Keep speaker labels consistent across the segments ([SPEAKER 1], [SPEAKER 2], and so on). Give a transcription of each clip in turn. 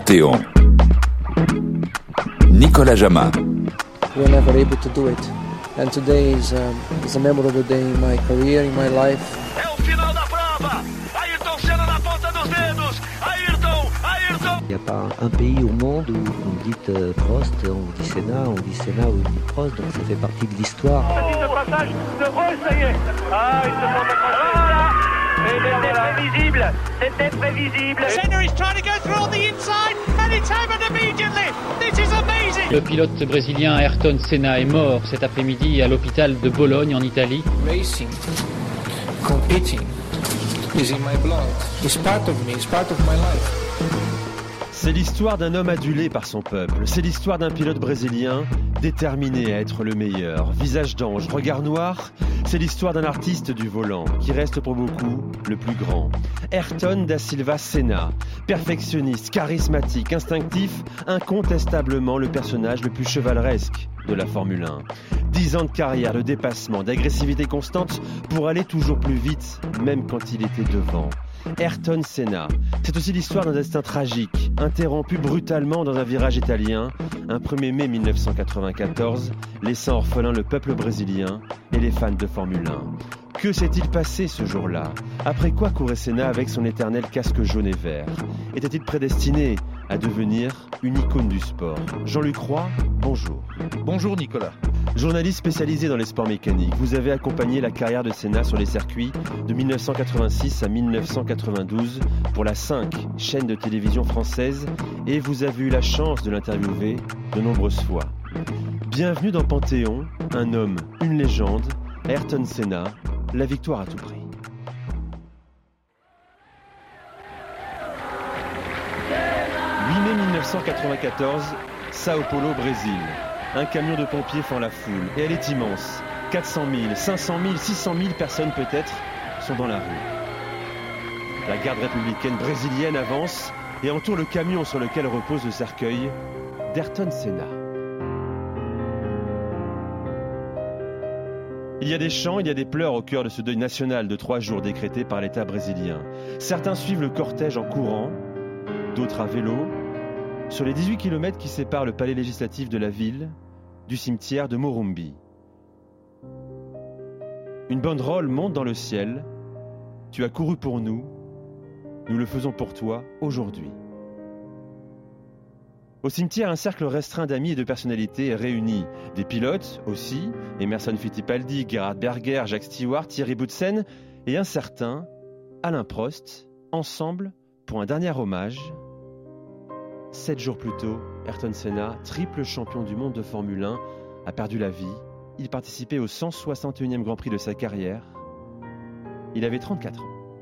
[SPEAKER 1] Panthéon. Nicolas Jamin.
[SPEAKER 2] We were never able to do it. And today is a memorable day in my career, in my life.
[SPEAKER 3] É o final da prova. Ayrton Senna na ponta dos dedos. Ayrton.
[SPEAKER 4] Il n'y a pas un pays au monde où on dit Prost, on dit Senna, ou on dit Prost, donc ça fait partie de l'histoire.
[SPEAKER 3] Petit de passage de Prost, ça y est. Ah, il se prend voilà. C'était prévisible. Senna is trying to go through on the inside and it's happened immediately. This is amazing.
[SPEAKER 5] Le pilote brésilien Ayrton Senna est mort cet après-midi à l'hôpital de Bologne en Italie.
[SPEAKER 2] Racing, competing, is in my blood. It's part of me, it's part of my life.
[SPEAKER 6] C'est l'histoire d'un homme adulé par son peuple. C'est l'histoire d'un pilote brésilien déterminé à être le meilleur. Visage d'ange, regard noir. C'est l'histoire d'un artiste du volant qui reste pour beaucoup le plus grand. Ayrton da Silva Senna. Perfectionniste, charismatique, instinctif, incontestablement le personnage le plus chevaleresque de la Formule 1. 10 ans de carrière, de dépassement, d'agressivité constante pour aller toujours plus vite, même quand il était devant. Ayrton Senna, c'est aussi l'histoire d'un destin tragique, interrompu brutalement dans un virage italien, un 1er mai 1994, laissant orphelin le peuple brésilien et les fans de Formule 1. Que s'est-il passé ce jour-là? Après quoi courait Senna avec son éternel casque jaune et vert? Était-il prédestiné à devenir une icône du sport? Jean-Luc Roy, bonjour.
[SPEAKER 7] Bonjour Nicolas.
[SPEAKER 6] Journaliste spécialisé dans les sports mécaniques, vous avez accompagné la carrière de Senna sur les circuits de 1986 à 1992 pour la 5, chaîne de télévision française, et vous avez eu la chance de l'interviewer de nombreuses fois. Bienvenue dans Panthéon, un homme, une légende, Ayrton Senna, la victoire à tout prix. « 8 mai 1994, Sao Paulo, Brésil. Un camion de pompiers fend la foule, et elle est immense. 400 000, 500 000, 600 000 personnes peut-être sont dans la rue. La garde républicaine brésilienne avance et entoure le camion sur lequel repose le cercueil d'Ayrton Senna. Il y a des chants, il y a des pleurs au cœur de ce deuil national de 3 jours décrété par l'État brésilien. Certains suivent le cortège en courant, d'autres à vélo, sur les 18 km qui séparent le palais législatif de la ville du cimetière de Morumbi. Une banderole monte dans le ciel. Tu as couru pour nous, nous le faisons pour toi aujourd'hui. Au cimetière, un cercle restreint d'amis et de personnalités est réuni. Des pilotes aussi, Emerson Fittipaldi, Gerhard Berger, Jacques Stewart, Thierry Boutsen et un certain Alain Prost, ensemble pour un dernier hommage. 7 jours plus tôt, Ayrton Senna, triple champion du monde de Formule 1, a perdu la vie. Il participait au 161e Grand Prix de sa carrière. Il avait 34 ans.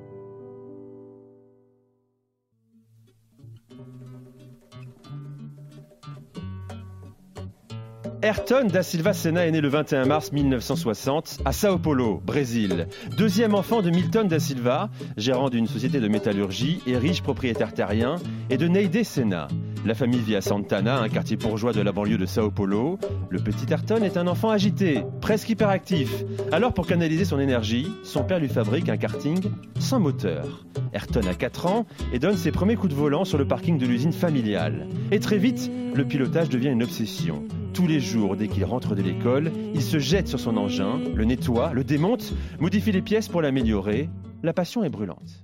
[SPEAKER 6] Ayrton da Silva Senna est né le 21 mars 1960 à Sao Paulo, Brésil. Deuxième enfant de Milton da Silva, gérant d'une société de métallurgie et riche propriétaire terrien, et de Neide Senna. La famille vit à Santana, un quartier bourgeois de la banlieue de Sao Paulo. Le petit Ayrton est un enfant agité, presque hyperactif. Alors pour canaliser son énergie, son père lui fabrique un karting sans moteur. Ayrton a 4 ans et donne ses premiers coups de volant sur le parking de l'usine familiale. Et très vite, le pilotage devient une obsession. Tous les jours, dès qu'il rentre de l'école, il se jette sur son engin, le nettoie, le démonte, modifie les pièces pour l'améliorer. La passion est brûlante.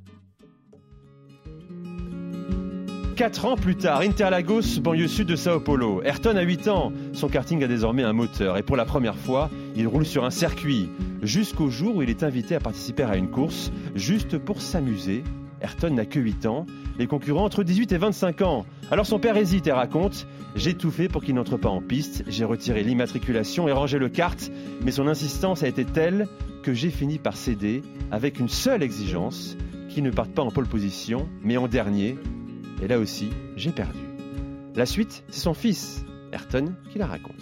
[SPEAKER 6] 4 ans plus tard, Interlagos, banlieue sud de Sao Paulo. Ayrton a 8 ans. Son karting a désormais un moteur et pour la première fois, il roule sur un circuit. Jusqu'au jour où il est invité à participer à une course, juste pour s'amuser. Ayrton n'a que 8 ans. Les concurrents entre 18 et 25 ans. Alors son père hésite et raconte « J'ai tout fait pour qu'il n'entre pas en piste. J'ai retiré l'immatriculation et rangé le kart. Mais son insistance a été telle que j'ai fini par céder avec une seule exigence, qu'il ne parte pas en pole position, mais en dernier. Et là aussi, j'ai perdu. » La suite, c'est son fils, Ayrton, qui la raconte.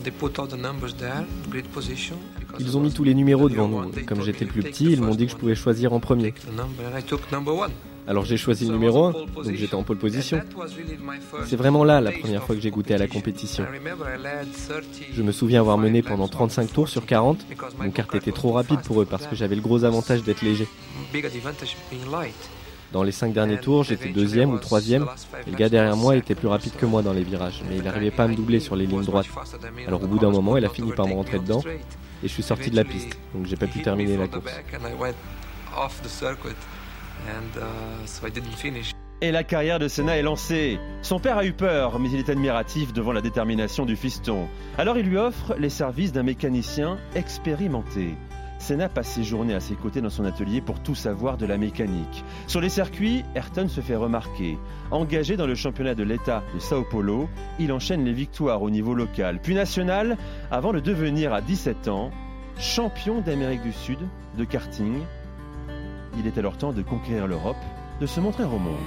[SPEAKER 8] Ils ont mis tous les numéros devant nous. Comme j'étais le plus petit, ils m'ont dit que je pouvais choisir en premier. Alors j'ai choisi le numéro 1, donc j'étais en pole position. C'est vraiment là la première fois que j'ai goûté à la compétition. Je me souviens avoir mené pendant 35 tours sur 40. Mon kart était trop rapide pour eux parce que j'avais le gros avantage d'être léger. Dans les 5 derniers tours, j'étais 2e ou 3e, et le gars derrière moi était plus rapide que moi dans les virages, mais il n'arrivait pas à me doubler sur les lignes droites. Alors au bout d'un moment, il a fini par me rentrer dedans, et je suis sorti de la piste, donc j'ai pas pu terminer la course.
[SPEAKER 6] Et la carrière de Senna est lancée. Son père a eu peur, mais il est admiratif devant la détermination du fiston. Alors il lui offre les services d'un mécanicien expérimenté. Senna passe ses journées à ses côtés dans son atelier pour tout savoir de la mécanique. Sur les circuits, Ayrton se fait remarquer. Engagé dans le championnat de l'État de Sao Paulo, il enchaîne les victoires au niveau local, puis national, avant de devenir à 17 ans champion d'Amérique du Sud de karting. Il est alors temps de conquérir l'Europe, de se montrer au monde.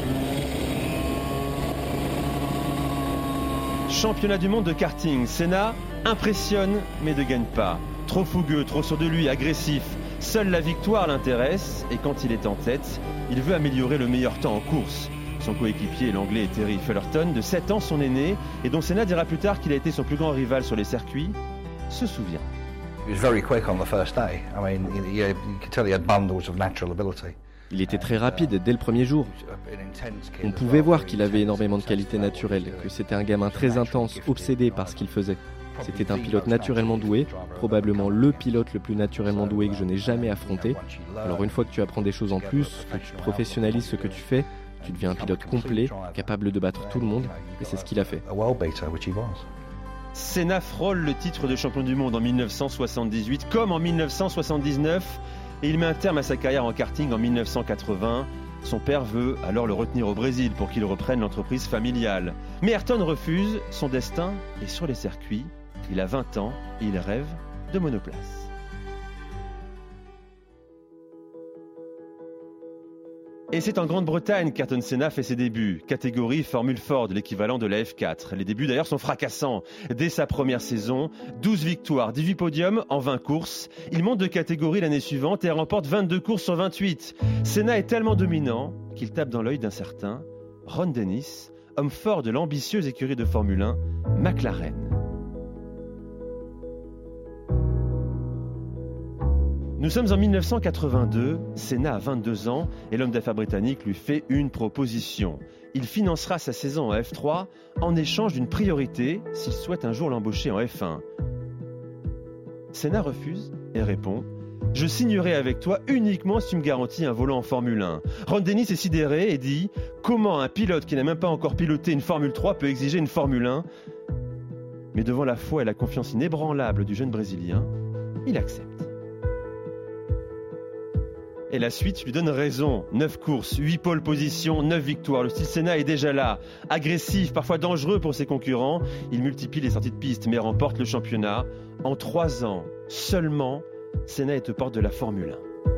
[SPEAKER 6] Championnat du monde de karting, Senna impressionne mais ne gagne pas. Trop fougueux, trop sûr de lui, agressif. Seule la victoire l'intéresse et quand il est en tête, il veut améliorer le meilleur temps en course. Son coéquipier, l'anglais Terry Fullerton, de 7 ans, son aîné, et dont Senna dira plus tard qu'il a été son plus grand rival sur les circuits, se souvient.
[SPEAKER 8] Il était très rapide dès le premier jour. On pouvait voir qu'il avait énormément de qualités naturelles, que c'était un gamin très intense, obsédé par ce qu'il faisait. C'était un pilote naturellement doué, probablement le pilote le plus naturellement doué que je n'ai jamais affronté. Alors une fois que tu apprends des choses en plus, que tu professionnalises ce que tu fais, tu deviens un pilote complet, capable de battre tout le monde, et c'est ce qu'il a fait.
[SPEAKER 6] Senna frôle le titre de champion du monde en 1978 comme en 1979 et il met un terme à sa carrière en karting en 1980. Son père veut alors le retenir au Brésil pour qu'il reprenne l'entreprise familiale. Mais Ayrton refuse, son destin est sur les circuits. Il a 20 ans et il rêve de monoplace. Et c'est en Grande-Bretagne qu'Ayrton Senna fait ses débuts. Catégorie Formule Ford, l'équivalent de la F4. Les débuts d'ailleurs sont fracassants. Dès sa première saison, 12 victoires, 18 podiums en 20 courses. Il monte de catégorie l'année suivante et remporte 22 courses sur 28. Senna est tellement dominant qu'il tape dans l'œil d'un certain Ron Dennis, homme fort de l'ambitieuse écurie de Formule 1, McLaren. Nous sommes en 1982, Senna a 22 ans et l'homme d'affaires britannique lui fait une proposition. Il financera sa saison en F3 en échange d'une priorité s'il souhaite un jour l'embaucher en F1. Senna refuse et répond « Je signerai avec toi uniquement si tu me garantis un volant en Formule 1 ». Ron Dennis est sidéré et dit « Comment un pilote qui n'a même pas encore piloté une Formule 3 peut exiger une Formule 1 ?» Mais devant la foi et la confiance inébranlable du jeune Brésilien, il accepte. Et la suite lui donne raison. 9 courses, 8 pole positions, 9 victoires. Le style Senna est déjà là. Agressif, parfois dangereux pour ses concurrents. Il multiplie les sorties de piste mais remporte le championnat. En 3 ans seulement, Senna est aux portes de la Formule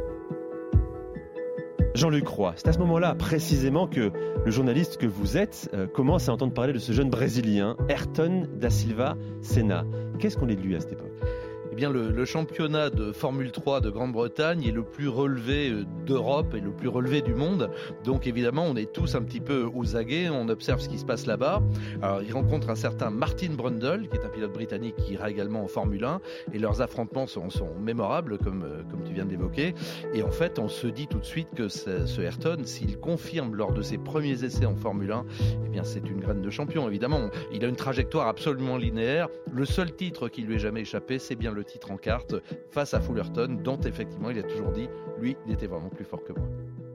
[SPEAKER 6] 1. Jean-Luc Roy, c'est à ce moment-là précisément que le journaliste que vous êtes commence à entendre parler de ce jeune Brésilien, Ayrton da Silva Senna. Qu'est-ce qu'on est de lui à cette époque ?
[SPEAKER 1] Eh bien, le championnat de Formule 3 de Grande-Bretagne est le plus relevé d'Europe et le plus relevé du monde. Donc, évidemment, on est tous un petit peu aux aguets. On observe ce qui se passe là-bas. Alors, il rencontre un certain Martin Brundle, qui est un pilote britannique qui ira également en Formule 1. Et leurs affrontements sont mémorables, comme tu viens de l'évoquer. Et en fait, on se dit tout de suite que ce Ayrton, s'il confirme lors de ses premiers essais en Formule 1, eh bien, c'est une graine de champion, évidemment. Il a une trajectoire absolument linéaire. Le seul titre qui lui est jamais échappé, c'est bien le titre en carte face à Fullerton, dont effectivement il a toujours dit, lui, il était vraiment plus fort que moi.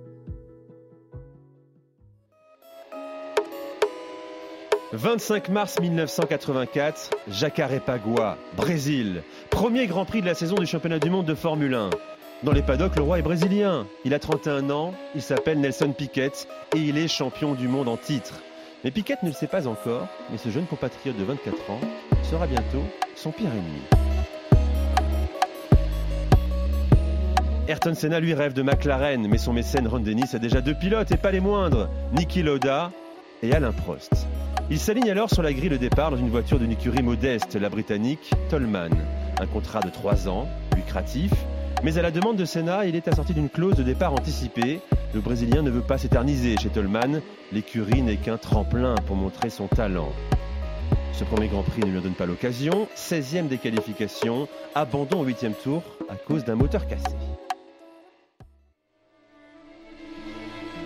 [SPEAKER 1] «
[SPEAKER 6] 25 mars 1984, Jacarepaguá, Brésil. Premier Grand Prix de la saison du championnat du monde de Formule 1. Dans les paddocks, le roi est brésilien. Il a 31 ans, il s'appelle Nelson Piquet et il est champion du monde en titre. Mais Piquet ne le sait pas encore, mais ce jeune compatriote de 24 ans sera bientôt son pire ennemi. Ayrton Senna, lui, rêve de McLaren, mais son mécène Ron Dennis a déjà 2 pilotes et pas les moindres, Niki Lauda et Alain Prost. Il s'aligne alors sur la grille de départ dans une voiture d'une écurie modeste, la britannique Toleman. Un contrat de 3 ans, lucratif, mais à la demande de Senna, il est assorti d'une clause de départ anticipée. Le Brésilien ne veut pas s'éterniser chez Toleman, l'écurie n'est qu'un tremplin pour montrer son talent. Ce premier Grand Prix ne lui en donne pas l'occasion, 16e des qualifications, abandon au 8e tour à cause d'un moteur cassé.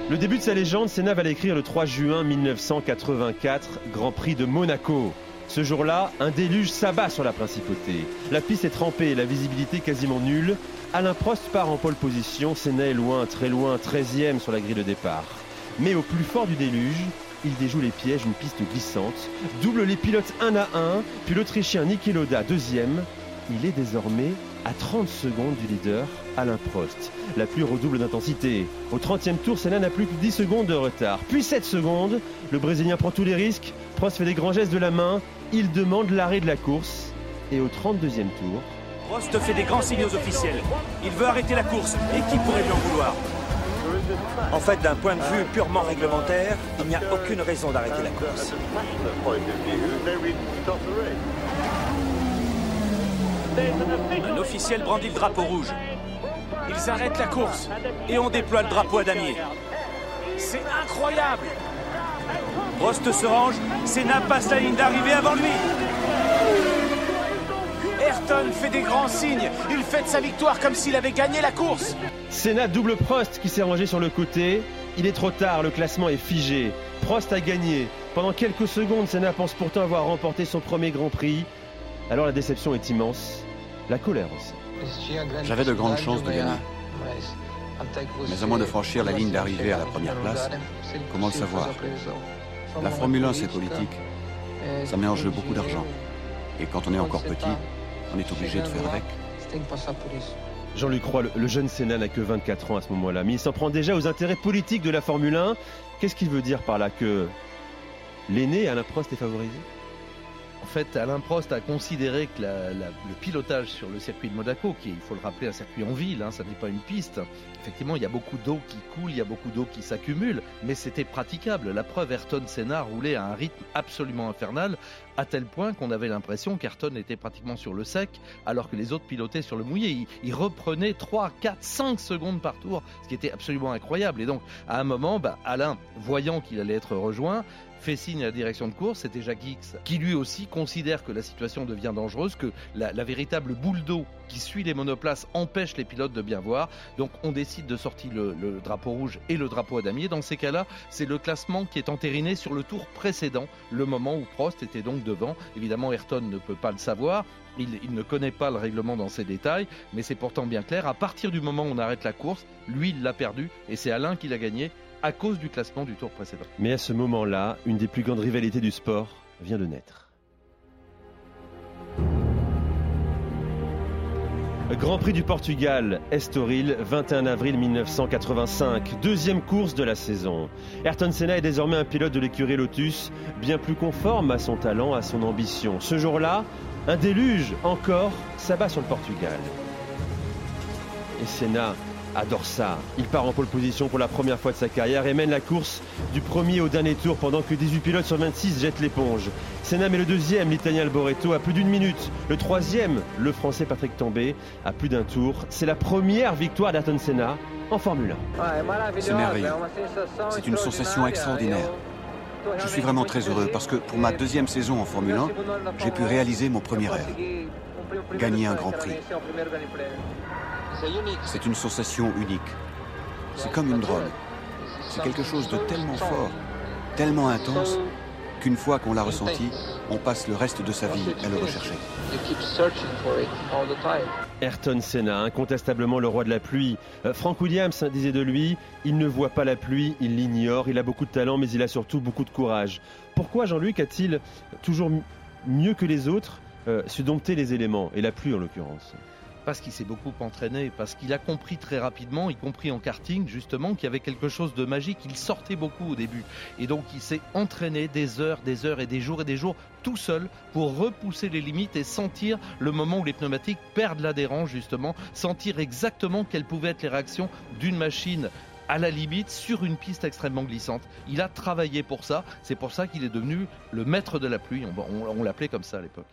[SPEAKER 6] Le début de sa légende, Senna va l'écrire le 3 juin 1984, Grand Prix de Monaco. Ce jour-là, un déluge s'abat sur la principauté. La piste est trempée, la visibilité quasiment nulle. Alain Prost part en pole position, Senna est loin, 13e sur la grille de départ. Mais au plus fort du déluge, il déjoue les pièges d'une piste glissante, double les pilotes 1 à 1, puis l'Autrichien Niki Lauda 2e. Il est désormais à 30 secondes du leader, Alain Prost. La pluie redouble d'intensité. Au 30e tour, Senna n'a plus que 10 secondes de retard. Puis 7 secondes, le Brésilien prend tous les risques, Prost fait des grands gestes de la main, il demande l'arrêt de la course. Et au 32e tour...
[SPEAKER 7] Prost fait des grands signaux officiels. Il veut arrêter la course. Et qui pourrait lui en vouloir? En fait, d'un point de vue purement réglementaire, il n'y a aucune raison d'arrêter la course. Un officiel brandit le drapeau rouge. Ils arrêtent la course et on déploie le drapeau à damier. C'est incroyable! Prost se range, Senna passe la ligne d'arrivée avant lui. Ayrton fait des grands signes. Il fête sa victoire comme s'il avait gagné la course.
[SPEAKER 6] Senna double Prost qui s'est rangé sur le côté. Il est trop tard, le classement est figé. Prost a gagné. Pendant quelques secondes, Senna pense pourtant avoir remporté son premier Grand Prix. Alors la déception est immense, la colère aussi.
[SPEAKER 9] J'avais de grandes chances de gagner. Mais à moins de franchir la ligne d'arrivée à la première place, comment le savoir? La Formule 1, c'est politique. Ça met en jeu beaucoup d'argent. Et quand on est encore petit, on est obligé de faire avec.
[SPEAKER 6] Jean-Luc Roy, le jeune Senna n'a que 24 ans à ce moment-là, mais il s'en prend déjà aux intérêts politiques de la Formule 1. Qu'est-ce qu'il veut dire par là? Que l'aîné, Alain Prost, est favorisé?
[SPEAKER 1] En fait, Alain Prost a considéré que le pilotage sur le circuit de Monaco, qui est, il faut le rappeler, un circuit en ville, ça n'est pas une piste. Effectivement, il y a beaucoup d'eau qui coule, il y a beaucoup d'eau qui s'accumule, mais c'était praticable. La preuve, Ayrton Senna roulait à un rythme absolument infernal, à tel point qu'on avait l'impression qu'Ayrton était pratiquement sur le sec, alors que les autres pilotaient sur le mouillé. Il reprenait 3, 4, 5 secondes par tour, ce qui était absolument incroyable. Et donc, à un moment, Alain, voyant qu'il allait être rejoint, fait signe à la direction de course, c'était Jacques X, qui lui aussi considère que la situation devient dangereuse, que la véritable boule d'eau qui suit les monoplaces empêche les pilotes de bien voir. Donc on décide de sortir le drapeau rouge et le drapeau à damier. Dans ces cas-là, c'est le classement qui est entériné sur le tour précédent, le moment où Prost était donc devant. Évidemment, Ayrton ne peut pas le savoir. Il ne connaît pas le règlement dans ses détails, mais c'est pourtant bien clair. À partir du moment où on arrête la course, lui, il l'a perdu et c'est Alain qui l'a gagné à cause du classement du tour précédent.
[SPEAKER 6] Mais à ce moment-là, une des plus grandes rivalités du sport vient de naître. Grand Prix du Portugal, Estoril, 21 avril 1985, deuxième course de la saison. Ayrton Senna est désormais un pilote de l'écurie Lotus, bien plus conforme à son talent, à son ambition. Ce jour-là, un déluge encore s'abat sur le Portugal. Et Senna adore ça. Il part en pole position pour la première fois de sa carrière et mène la course du premier au dernier tour pendant que 18 pilotes sur 26 jettent l'éponge. Senna met le deuxième, l'Italien Alboreto, à plus d'une minute. Le troisième, le Français Patrick Tambay, à plus d'un tour. C'est la première victoire d'Ayrton Senna en Formule 1.
[SPEAKER 9] C'est merveilleux. C'est une sensation extraordinaire. Je suis vraiment très heureux parce que pour ma deuxième saison en Formule 1, j'ai pu réaliser mon premier rêve. Gagner un Grand Prix. C'est une sensation unique. C'est comme une drogue. C'est quelque chose de tellement fort, tellement intense, qu'une fois qu'on l'a ressenti, on passe le reste de sa vie à le rechercher.
[SPEAKER 6] Ayrton Senna, incontestablement le roi de la pluie. Frank Williams disait de lui, il ne voit pas la pluie, il l'ignore, il a beaucoup de talent, mais il a surtout beaucoup de courage. Pourquoi Jean-Luc a-t-il toujours mieux que les autres su dompter les éléments, et la pluie en l'occurrence?
[SPEAKER 1] Parce qu'il s'est beaucoup entraîné, parce qu'il a compris très rapidement, y compris en karting justement, qu'il y avait quelque chose de magique. Il sortait beaucoup au début et donc il s'est entraîné des heures et des jours tout seul pour repousser les limites et sentir le moment où les pneumatiques perdent l'adhérence justement, sentir exactement quelles pouvaient être les réactions d'une machine à la limite sur une piste extrêmement glissante. Il a travaillé pour ça, c'est pour ça qu'il est devenu le maître de la pluie, on l'appelait comme ça à l'époque.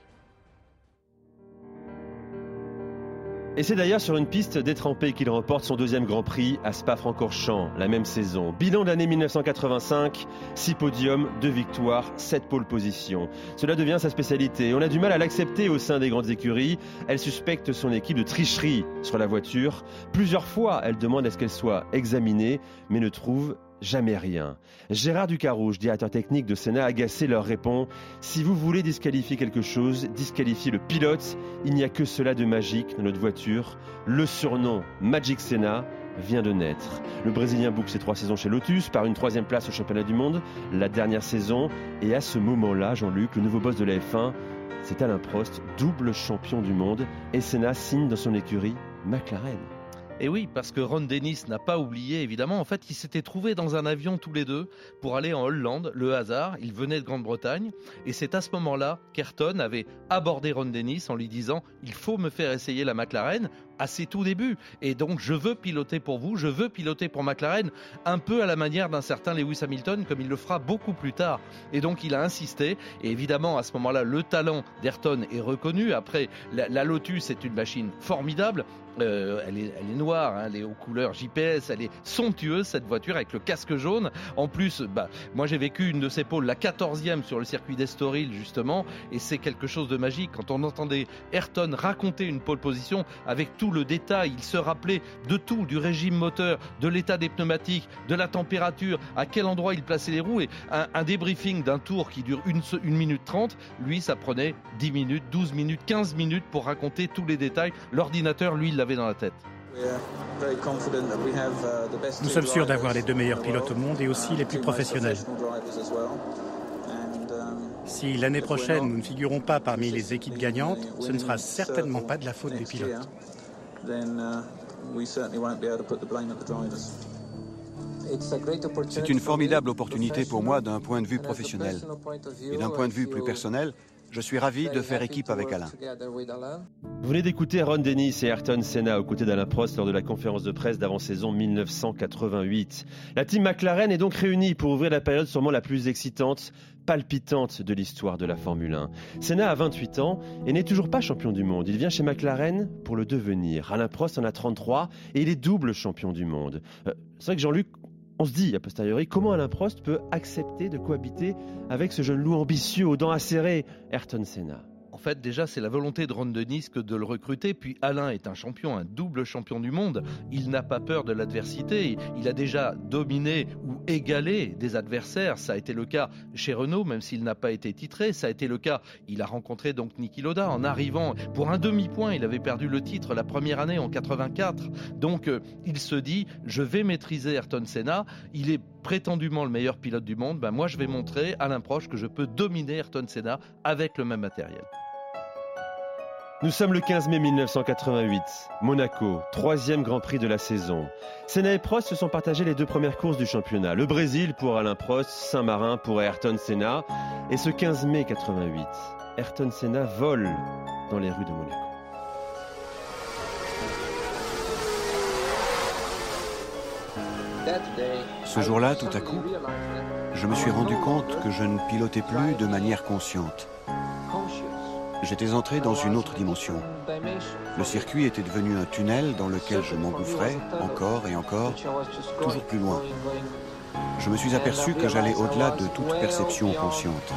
[SPEAKER 6] Et c'est d'ailleurs sur une piste détrempée qu'il remporte son deuxième Grand Prix à Spa-Francorchamps, la même saison. Bilan de l'année 1985, 6 podiums, 2 victoires, 7 pole positions. Cela devient sa spécialité. On a du mal à l'accepter au sein des grandes écuries. Elle suspecte son équipe de tricherie sur la voiture. Plusieurs fois, elle demande à ce qu'elle soit examinée, mais ne trouve jamais rien. Gérard Ducarouge, directeur technique de Senna, agacé, leur répond « Si vous voulez disqualifier quelque chose, disqualifiez le pilote. Il n'y a que cela de magique dans notre voiture. Le surnom Magic Senna vient de naître. » Le Brésilien boucle ses 3 saisons chez Lotus par une 3e place au championnat du monde, la dernière saison. Et à ce moment-là, Jean-Luc, le nouveau boss de la F1, c'est Alain Prost, double champion du monde. Et Senna signe dans son écurie McLaren.
[SPEAKER 1] Et oui, parce que Ron Dennis n'a pas oublié, évidemment. En fait, ils s'étaient trouvés dans un avion tous les deux pour aller en Hollande. Le hasard, ils venaient de Grande-Bretagne. Et c'est à ce moment-là qu'Ayrton avait abordé Ron Dennis en lui disant « Il faut me faire essayer la McLaren » à ses tout débuts. Et donc, je veux piloter pour vous, je veux piloter pour McLaren, un peu à la manière d'un certain Lewis Hamilton, comme il le fera beaucoup plus tard. Et donc, il a insisté. Et évidemment, à ce moment-là, le talent d'Ayrton est reconnu. Après, la Lotus est une machine formidable. Elle est noire, hein, elle est aux couleurs JPS, elle est somptueuse cette voiture avec le casque jaune. En plus, moi j'ai vécu une de ces pôles, la 14e sur le circuit d'Estoril justement, et c'est quelque chose de magique. Quand on entendait Ayrton raconter une pole position avec tout le détail, il se rappelait de tout, du régime moteur, de l'état des pneumatiques, de la température, à quel endroit il plaçait les roues, et un débriefing d'un tour qui dure 1 minute 30, lui ça prenait 10 minutes, 12 minutes, 15 minutes pour raconter tous les détails. L'ordinateur, lui, il l'avait dans la tête.
[SPEAKER 10] Nous sommes sûrs d'avoir les 2 meilleurs pilotes au monde et aussi les plus professionnels. Si l'année prochaine nous ne figurons pas parmi les équipes gagnantes, ce ne sera certainement pas de la faute des pilotes.
[SPEAKER 9] C'est une formidable opportunité pour moi d'un point de vue professionnel. Et d'un point de vue plus personnel, je suis ravi de faire équipe avec Alain.
[SPEAKER 6] Vous venez d'écouter Ron Dennis et Ayrton Senna aux côtés d'Alain Prost lors de la conférence de presse d'avant-saison 1988. La team McLaren est donc réunie pour ouvrir la période sûrement la plus excitante, palpitante de l'histoire de la Formule 1. Senna a 28 ans et n'est toujours pas champion du monde. Il vient chez McLaren pour le devenir. Alain Prost en a 33 et il est double champion du monde. C'est vrai que Jean-Luc, on se dit, a posteriori, comment Alain Prost peut accepter de cohabiter avec ce jeune loup ambitieux aux dents acérées, Ayrton Senna?
[SPEAKER 1] En fait, déjà, c'est la volonté de Ron Dennis que de le recruter. Puis Alain est un champion, un double champion du monde. Il n'a pas peur de l'adversité. Il a déjà dominé ou égalé des adversaires. Ça a été le cas chez Renault, même s'il n'a pas été titré. Ça a été le cas. Il a rencontré donc Niki Lauda en arrivant pour un demi-point. Il avait perdu le titre la première année en 84. Donc, il se dit, je vais maîtriser Ayrton Senna. Il est prétendument le meilleur pilote du monde. Moi, je vais montrer à Alain Prost que je peux dominer Ayrton Senna avec le même matériel.
[SPEAKER 6] Nous sommes le 15 mai 1988, Monaco, 3e Grand Prix de la saison. Senna et Prost se sont partagés les 2 premières courses du championnat. Le Brésil pour Alain Prost, Saint-Marin pour Ayrton Senna. Et ce 15 mai 88, Ayrton Senna vole dans les rues de Monaco.
[SPEAKER 9] Ce jour-là, tout à coup, je me suis rendu compte que je ne pilotais plus de manière consciente. J'étais entré dans une autre dimension. Le circuit était devenu un tunnel dans lequel je m'engouffrais encore et encore, toujours plus loin. Je me suis aperçu que j'allais au-delà de toute perception consciente.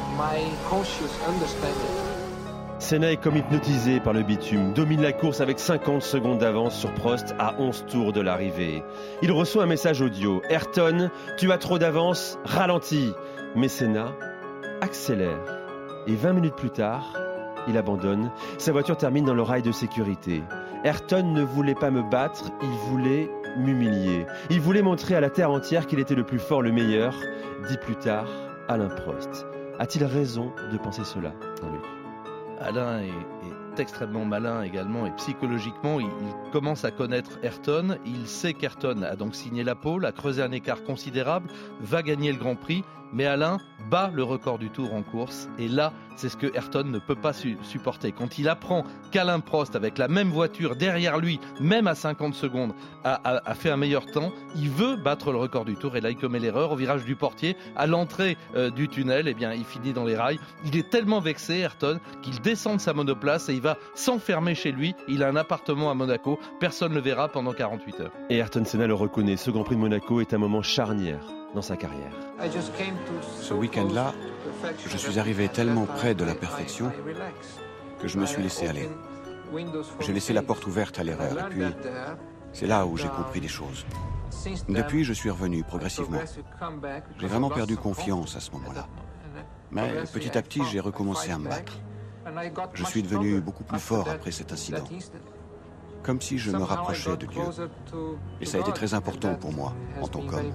[SPEAKER 6] Senna est comme hypnotisé par le bitume, domine la course avec 50 secondes d'avance sur Prost à 11 tours de l'arrivée. Il reçoit un message audio. « Ayrton, tu as trop d'avance, ralentis !» Mais Senna accélère. Et 20 minutes plus tard, il abandonne. Sa voiture termine dans le rail de sécurité. Ayrton ne voulait pas me battre, il voulait m'humilier. Il voulait montrer à la terre entière qu'il était le plus fort, le meilleur. Dit plus tard, Alain Prost. A-t-il raison de penser cela, Jean-Luc ?
[SPEAKER 1] Alain est extrêmement malin également et psychologiquement, il commence à connaître Ayrton. Il sait qu'Ayrton a donc signé la pole, a creusé un écart considérable, va gagner le Grand Prix. Mais Alain bat le record du Tour en course. Et là, c'est ce que Ayrton ne peut pas supporter. Quand il apprend qu'Alain Prost, avec la même voiture derrière lui, même à 50 secondes, a fait un meilleur temps, il veut battre le record du Tour. Et là, il commet l'erreur au virage du Portier. À l'entrée du tunnel, eh bien, il finit dans les rails. Il est tellement vexé, Ayrton, qu'il descend de sa monoplace et il va s'enfermer chez lui. Il a un appartement à Monaco. Personne ne le verra pendant 48 heures.
[SPEAKER 6] Et Ayrton Senna le reconnaît. Ce Grand Prix de Monaco est un moment charnière dans sa carrière.
[SPEAKER 9] Ce week-end-là, je suis arrivé tellement près de la perfection que je me suis laissé aller. J'ai laissé la porte ouverte à l'erreur et puis C'est là où j'ai compris des choses. Depuis, je suis revenu progressivement. J'ai vraiment perdu confiance à ce moment-là. Mais petit à petit, j'ai recommencé à me battre. Je suis devenu beaucoup plus fort après cet incident. Comme si je me rapprochais de Dieu. Et ça a été très important pour moi, en tant qu'homme.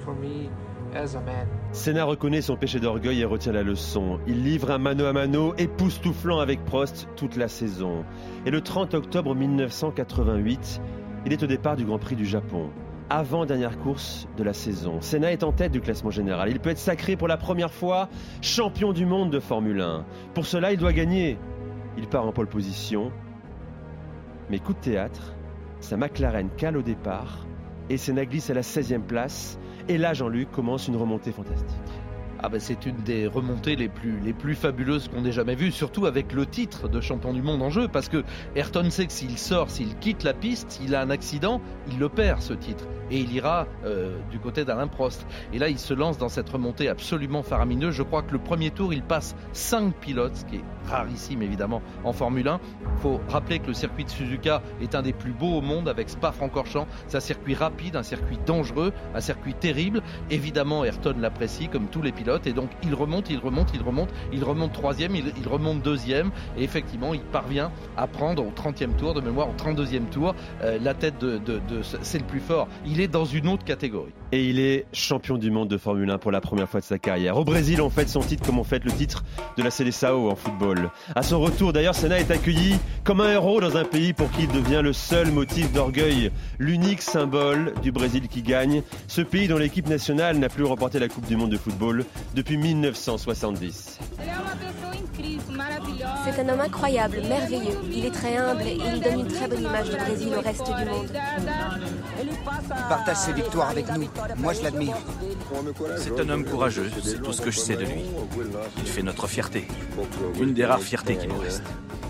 [SPEAKER 6] Senna reconnaît son péché d'orgueil et retient la leçon. Il livre un mano à mano époustouflant avec Prost toute la saison. Et le 30 octobre 1988, il est au départ du Grand Prix du Japon. Avant-dernière course de la saison. Senna est en tête du classement général. Il peut être sacré pour la première fois champion du monde de Formule 1. Pour cela, il doit gagner. Il part en pole position. Mais coup de théâtre, sa McLaren cale au départ et Senna glisse à la 16e place. Et là, Jean-Luc commence une remontée fantastique.
[SPEAKER 1] Ah ben c'est une des remontées les plus fabuleuses qu'on ait jamais vues, surtout avec le titre de champion du monde en jeu, parce que Ayrton sait que s'il quitte la piste, s'il a un accident, il le perd ce titre. Et il ira du côté d'Alain Prost. Et là, il se lance dans cette remontée absolument faramineuse. Je crois que le premier tour, il passe 5 pilotes, ce qui est rarissime évidemment en Formule 1. Il faut rappeler que le circuit de Suzuka est un des plus beaux au monde avec Spa-Francorchamps. C'est un circuit rapide, un circuit dangereux, un circuit terrible. Évidemment, Ayrton l'apprécie comme tous les pilotes. Et donc, il remonte troisième, il remonte deuxième. Et effectivement, il parvient à prendre au 30e tour, de mémoire au 32e tour, la tête c'est le plus fort. Il est dans une autre catégorie.
[SPEAKER 6] Et il est champion du monde de Formule 1 pour la première fois de sa carrière. Au Brésil, on fête son titre comme on fête le titre de la Seleção en football. À son retour, d'ailleurs, Senna est accueilli comme un héros dans un pays pour qui il devient le seul motif d'orgueil, l'unique symbole du Brésil qui gagne. Ce pays dont l'équipe nationale n'a plus remporté la Coupe du monde de football depuis 1970.
[SPEAKER 11] C'est un homme incroyable, merveilleux. Il est très humble et il donne une très bonne image du Brésil au reste du monde.
[SPEAKER 12] Il partage ses victoires avec nous. Moi, je l'admire.
[SPEAKER 7] C'est un homme courageux, c'est tout ce que je sais de lui. Il fait notre fierté. Une des rares fiertés qui nous reste.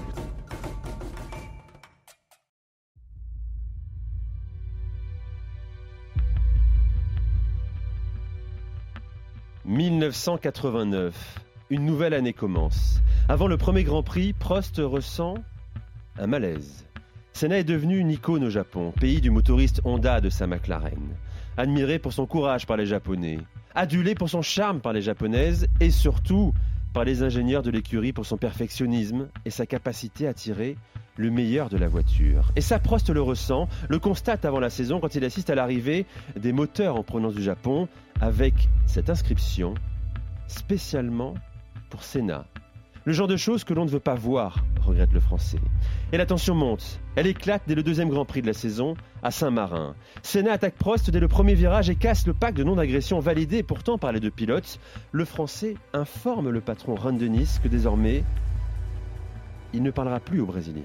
[SPEAKER 6] « 1989. Une nouvelle année commence. Avant le premier Grand Prix, Prost ressent un malaise. Senna est devenu une icône au Japon, pays du motoriste Honda de sa McLaren. Admiré pour son courage par les Japonais, adulé pour son charme par les Japonaises et surtout par les ingénieurs de l'écurie pour son perfectionnisme et sa capacité à tirer le meilleur de la voiture. Et ça, Prost le ressent, le constate avant la saison quand il assiste à l'arrivée des moteurs en provenance du Japon avec cette inscription spécialement pour Senna. Le genre de choses que l'on ne veut pas voir, regrette le Français. Et la tension monte. Elle éclate dès le deuxième Grand Prix de la saison, à Saint-Marin. Senna attaque Prost dès le premier virage et casse le pack de non-agression validé pourtant par les deux pilotes. Le Français informe le patron Ron Dennis que désormais, il ne parlera plus aux Brésiliens.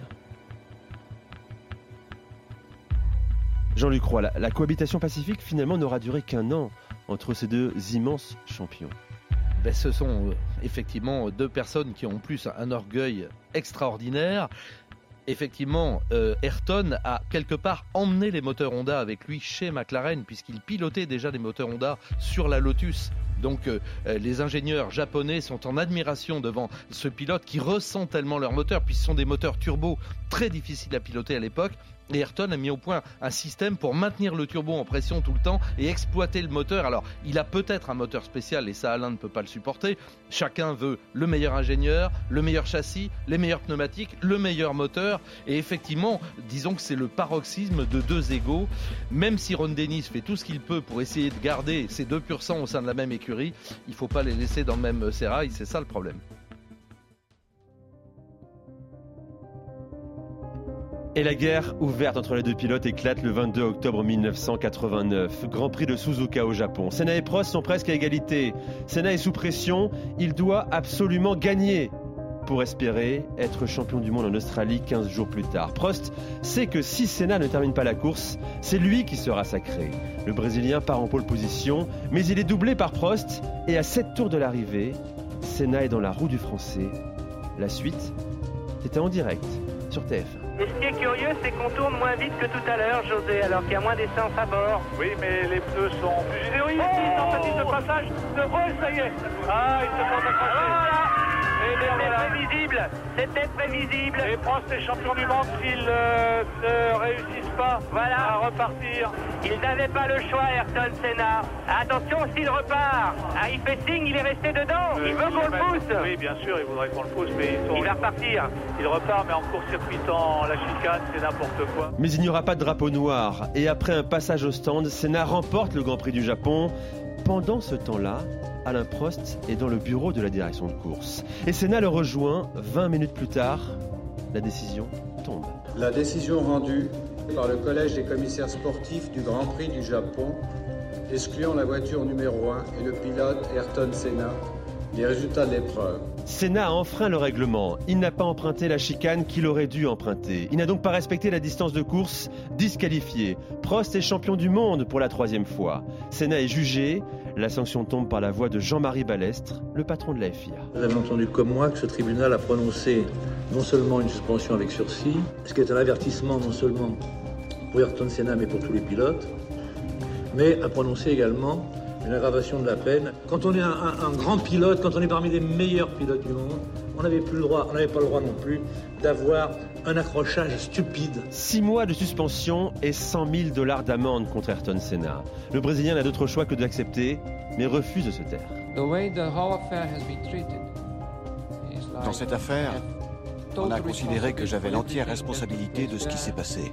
[SPEAKER 6] Jean-Luc Roy, la cohabitation pacifique finalement n'aura duré qu'un an entre ces deux immenses champions.
[SPEAKER 1] Ce sont effectivement deux personnes qui ont en plus un orgueil extraordinaire. Effectivement, Ayrton a quelque part emmené les moteurs Honda avec lui chez McLaren puisqu'il pilotait déjà les moteurs Honda sur la Lotus. Donc les ingénieurs japonais sont en admiration devant ce pilote qui ressent tellement leur moteur, puisque ce sont des moteurs turbo très difficiles à piloter à l'époque. Et Ayrton a mis au point un système pour maintenir le turbo en pression tout le temps et exploiter le moteur. Alors, il a peut-être un moteur spécial et ça, Alain ne peut pas le supporter. Chacun veut le meilleur ingénieur, le meilleur châssis, les meilleurs pneumatiques, le meilleur moteur. Et effectivement, disons que c'est le paroxysme de deux égos. Même si Ron Dennis fait tout ce qu'il peut pour essayer de garder ces deux pur sang au sein de la même écurie, il ne faut pas les laisser dans le même sérail, c'est ça le problème.
[SPEAKER 6] Et la guerre ouverte entre les deux pilotes éclate le 22 octobre 1989. Grand Prix de Suzuka au Japon. Senna et Prost sont presque à égalité. Senna est sous pression. Il doit absolument gagner pour espérer être champion du monde en Australie 15 jours plus tard. Prost sait que si Senna ne termine pas la course, c'est lui qui sera sacré. Le Brésilien part en pole position, mais il est doublé par Prost. Et à 7 tours de l'arrivée, Senna est dans la roue du Français. La suite, c'était en direct sur TF1.
[SPEAKER 13] Et ce qui est curieux, c'est qu'on tourne moins vite que tout à l'heure, José, alors qu'il y a moins d'essence à bord.
[SPEAKER 14] Oui, mais les pneus sont plus usés. Oui, ici, tentative de passage. Oh, ça y est. Ah, il se porte accroché. Voilà.
[SPEAKER 13] C'était prévisible.
[SPEAKER 14] Et Prost est champion du monde s'ils ne réussissent pas à repartir.
[SPEAKER 13] Ils n'avaient pas le choix, Ayrton Senna. Attention, s'il repart. Il fait signe, il est resté dedans. Il veut qu'on le pousse.
[SPEAKER 14] Oui, bien sûr, il voudrait qu'on le pousse, mais
[SPEAKER 13] il va repartir.
[SPEAKER 14] Il repart, mais en court-circuitant la chicane, c'est n'importe quoi.
[SPEAKER 6] Mais il n'y aura pas de drapeau noir. Et après un passage au stand, Senna remporte le Grand Prix du Japon. Pendant ce temps-là, Alain Prost est dans le bureau de la direction de course. Et Senna le rejoint 20 minutes plus tard. La décision tombe.
[SPEAKER 15] La décision rendue par le Collège des commissaires sportifs du Grand Prix du Japon, excluant la voiture numéro 1 et le pilote Ayrton Senna, les résultats de l'épreuve.
[SPEAKER 6] Senna a enfreint le règlement. Il n'a pas emprunté la chicane qu'il aurait dû emprunter. Il n'a donc pas respecté la distance de course, disqualifié. Prost est champion du monde pour la 3e fois. Senna est jugé. La sanction tombe par la voix de Jean-Marie Balestre, le patron de la FIA.
[SPEAKER 16] Vous avez entendu comme moi que ce tribunal a prononcé non seulement une suspension avec sursis, ce qui est un avertissement non seulement pour Ayrton Senna mais pour tous les pilotes, mais a prononcé également une aggravation de la peine. Quand on est un grand pilote, quand on est parmi les meilleurs pilotes du monde, on n'avait pas le droit non plus d'avoir un accrochage stupide.
[SPEAKER 6] 6 mois de suspension et $100 000 d'amende contre Ayrton Senna. Le Brésilien n'a d'autre choix que d'accepter, mais refuse de se taire.
[SPEAKER 9] Dans cette affaire, on a considéré que j'avais l'entière responsabilité de ce qui s'est passé.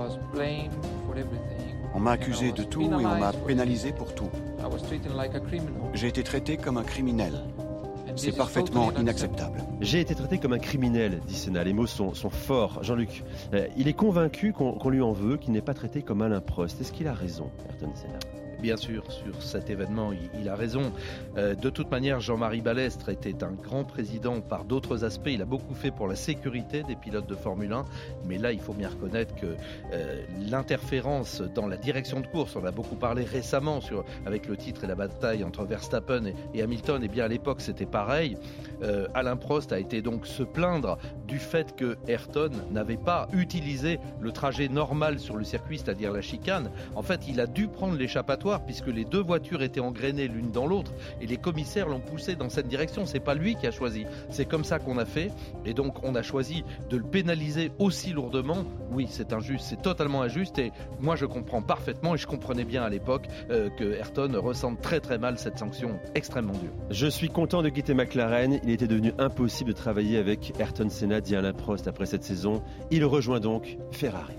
[SPEAKER 9] On m'a accusé de tout et on m'a pénalisé pour tout. J'ai été traité comme un criminel. C'est parfaitement inacceptable.
[SPEAKER 6] J'ai été traité comme un criminel, dit Senna. Les mots sont forts. Jean-Luc, il est convaincu qu'on lui en veut, qu'il n'est pas traité comme Alain Prost. Est-ce qu'il a raison, Ayrton Senna ?
[SPEAKER 1] Bien sûr, sur cet événement, il a raison. De toute manière, Jean-Marie Balestre était un grand président par d'autres aspects. Il a beaucoup fait pour la sécurité des pilotes de Formule 1. Mais là, il faut bien reconnaître que l'interférence dans la direction de course, on a beaucoup parlé récemment avec le titre et la bataille entre Verstappen et Hamilton. Et bien à l'époque, c'était pareil. Alain Prost a été donc se plaindre du fait que Ayrton n'avait pas utilisé le trajet normal sur le circuit, c'est-à-dire la chicane. En fait, il a dû prendre l'échappatoire puisque les deux voitures étaient engrainées l'une dans l'autre et les commissaires l'ont poussé dans cette direction. C'est pas lui qui a choisi, c'est comme ça qu'on a fait et donc on a choisi de le pénaliser aussi lourdement. Oui, c'est injuste, c'est totalement injuste et moi je comprends parfaitement et je comprenais bien à l'époque que Ayrton ressente très très mal cette sanction extrêmement dure.
[SPEAKER 6] Je suis content de quitter McLaren, il était devenu impossible de travailler avec Ayrton Senna, dit Alain Prost après cette saison. Il rejoint donc Ferrari.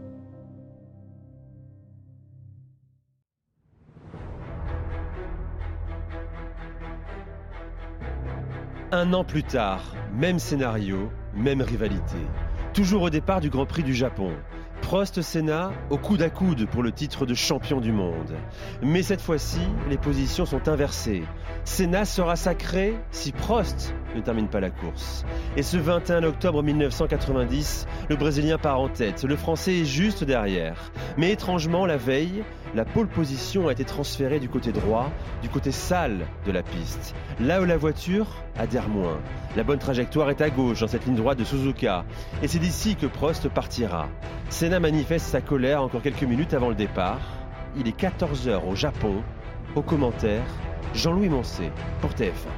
[SPEAKER 6] Un an plus tard, même scénario, même rivalité. Toujours au départ du Grand Prix du Japon. Prost-Senna au coude à coude pour le titre de champion du monde. Mais cette fois-ci, les positions sont inversées. Senna sera sacré si Prost ne termine pas la course. Et ce 21 octobre 1990, le Brésilien part en tête. Le Français est juste derrière. Mais étrangement, la veille, la pole position a été transférée du côté droit, du côté sale de la piste. Là où la voiture adhère moins. La bonne trajectoire est à gauche dans cette ligne droite de Suzuka. Et c'est d'ici que Prost partira. Senna manifeste sa colère encore quelques minutes avant le départ. Il est 14h au Japon. Au commentaire, Jean-Louis Moncé pour TF1.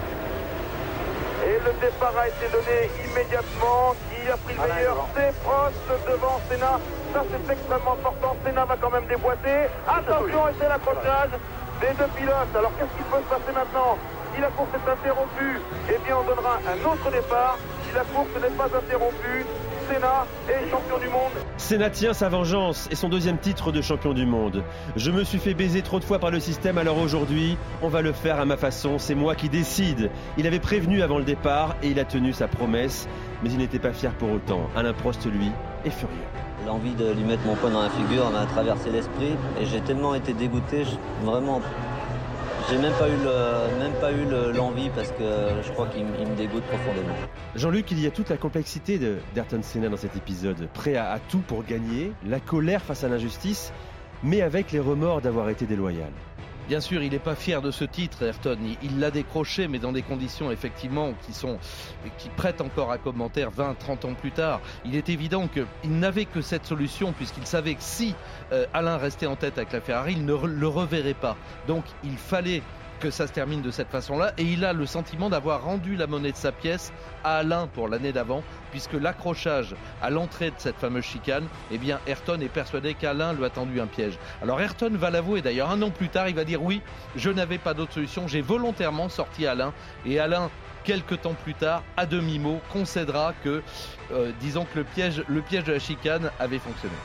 [SPEAKER 14] Et le départ a été donné immédiatement. Qui a pris le meilleur? C'est Prost devant Senna. Ça c'est extrêmement important. Senna va quand même déboîter. Attention, et c'est l'accrochage des deux pilotes. Alors qu'est-ce qui peut se passer maintenant? Si la course est interrompue, eh bien on donnera un autre départ. Si la course n'est pas interrompue, Senna est champion du monde.
[SPEAKER 6] Senna tient sa vengeance et son deuxième titre de champion du monde. Je me suis fait baiser trop de fois par le système, alors aujourd'hui, on va le faire à ma façon. C'est moi qui décide. Il avait prévenu avant le départ et il a tenu sa promesse. Mais il n'était pas fier pour autant. Alain Prost, lui, est furieux.
[SPEAKER 4] L'envie de lui mettre mon poing dans la figure m'a traversé l'esprit et j'ai tellement été dégoûté, vraiment... J'ai même pas eu l'envie parce que je crois qu'il me dégoûte profondément.
[SPEAKER 6] Jean-Luc, il y a toute la complexité d'Ayrton Senna dans cet épisode. Prêt à tout pour gagner, la colère face à l'injustice, mais avec les remords d'avoir été déloyal.
[SPEAKER 1] Bien sûr, il n'est pas fier de ce titre, Ayrton. Il l'a décroché, mais dans des conditions effectivement qui prêtent encore à commentaire 20-30 ans plus tard. Il est évident qu'il n'avait que cette solution, puisqu'il savait que si Alain restait en tête avec la Ferrari, il ne le reverrait pas. Donc il fallait que ça se termine de cette façon-là, et il a le sentiment d'avoir rendu la monnaie de sa pièce à Alain pour l'année d'avant, puisque l'accrochage à l'entrée de cette fameuse chicane, eh bien Ayrton est persuadé qu'Alain lui a tendu un piège. Alors Ayrton va l'avouer, d'ailleurs 1 an plus tard, il va dire oui, je n'avais pas d'autre solution, j'ai volontairement sorti Alain, et Alain, quelques temps plus tard, à demi-mot, concédera que, disons que le piège de la chicane avait fonctionné.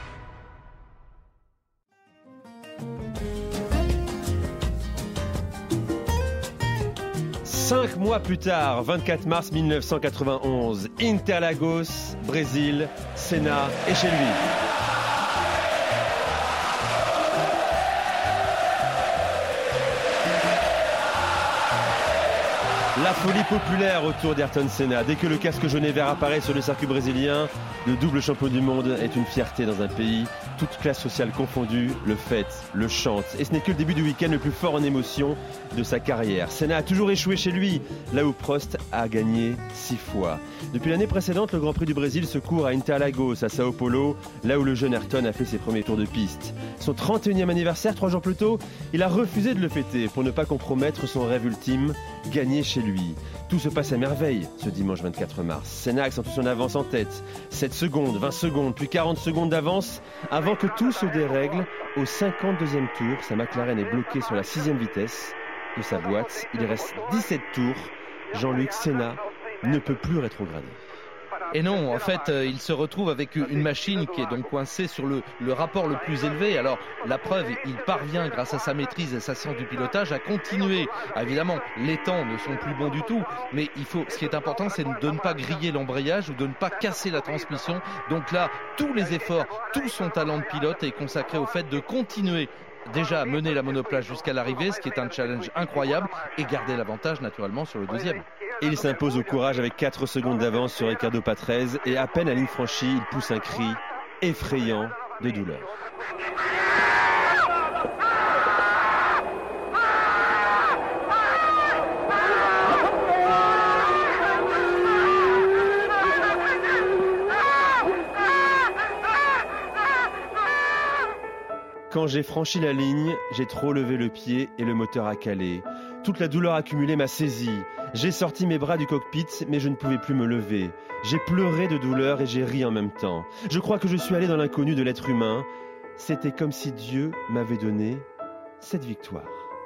[SPEAKER 6] Cinq mois plus tard, 24 mars 1991, Interlagos, Brésil, Senna est chez lui. La folie populaire autour d'Ayrton Senna. Dès que le casque jaune et vert apparaît sur le circuit brésilien, le double champion du monde est une fierté dans un pays. Toute classe sociale confondue, le fête, le chante. Et ce n'est que le début du week-end le plus fort en émotion de sa carrière. Senna a toujours échoué chez lui, là où Prost a gagné 6 fois. Depuis l'année précédente, le Grand Prix du Brésil se court à Interlagos, à Sao Paulo, là où le jeune Ayrton a fait ses premiers tours de piste. Son 31e anniversaire, 3 jours plus tôt, il a refusé de le fêter pour ne pas compromettre son rêve ultime, gagner chez lui. Tout se passe à merveille ce dimanche 24 mars. Senna accentue son avance en tête. 7 secondes, 20 secondes, puis 40 secondes d'avance avant que tout se dérègle. Au 52e tour, sa McLaren est bloquée sur la 6e vitesse de sa boîte. Il reste 17 tours. Jean-Luc Senna ne peut plus rétrograder.
[SPEAKER 1] Et non, en fait, il se retrouve avec une machine qui est donc coincée sur le rapport le plus élevé. Alors, la preuve, il parvient, grâce à sa maîtrise et sa science du pilotage, à continuer. Évidemment, les temps ne sont plus bons du tout, mais ce qui est important, c'est de ne pas griller l'embrayage ou de ne pas casser la transmission. Donc là, tous les efforts, tout son talent de pilote est consacré au fait de continuer déjà à mener la monoplace jusqu'à l'arrivée, ce qui est un challenge incroyable, et garder l'avantage naturellement sur le deuxième.
[SPEAKER 6] Et il s'impose au courage avec 4 secondes d'avance sur Ricardo Patrese, et à peine à ligne franchie, il pousse un cri effrayant de douleur. Quand j'ai franchi la ligne, j'ai trop levé le pied et le moteur a calé. Toute la douleur accumulée m'a saisi. J'ai sorti mes bras du cockpit, mais je ne pouvais plus me lever. J'ai pleuré de douleur et j'ai ri en même temps. Je crois que je suis allé dans l'inconnu de l'être humain. C'était comme si Dieu m'avait donné cette victoire.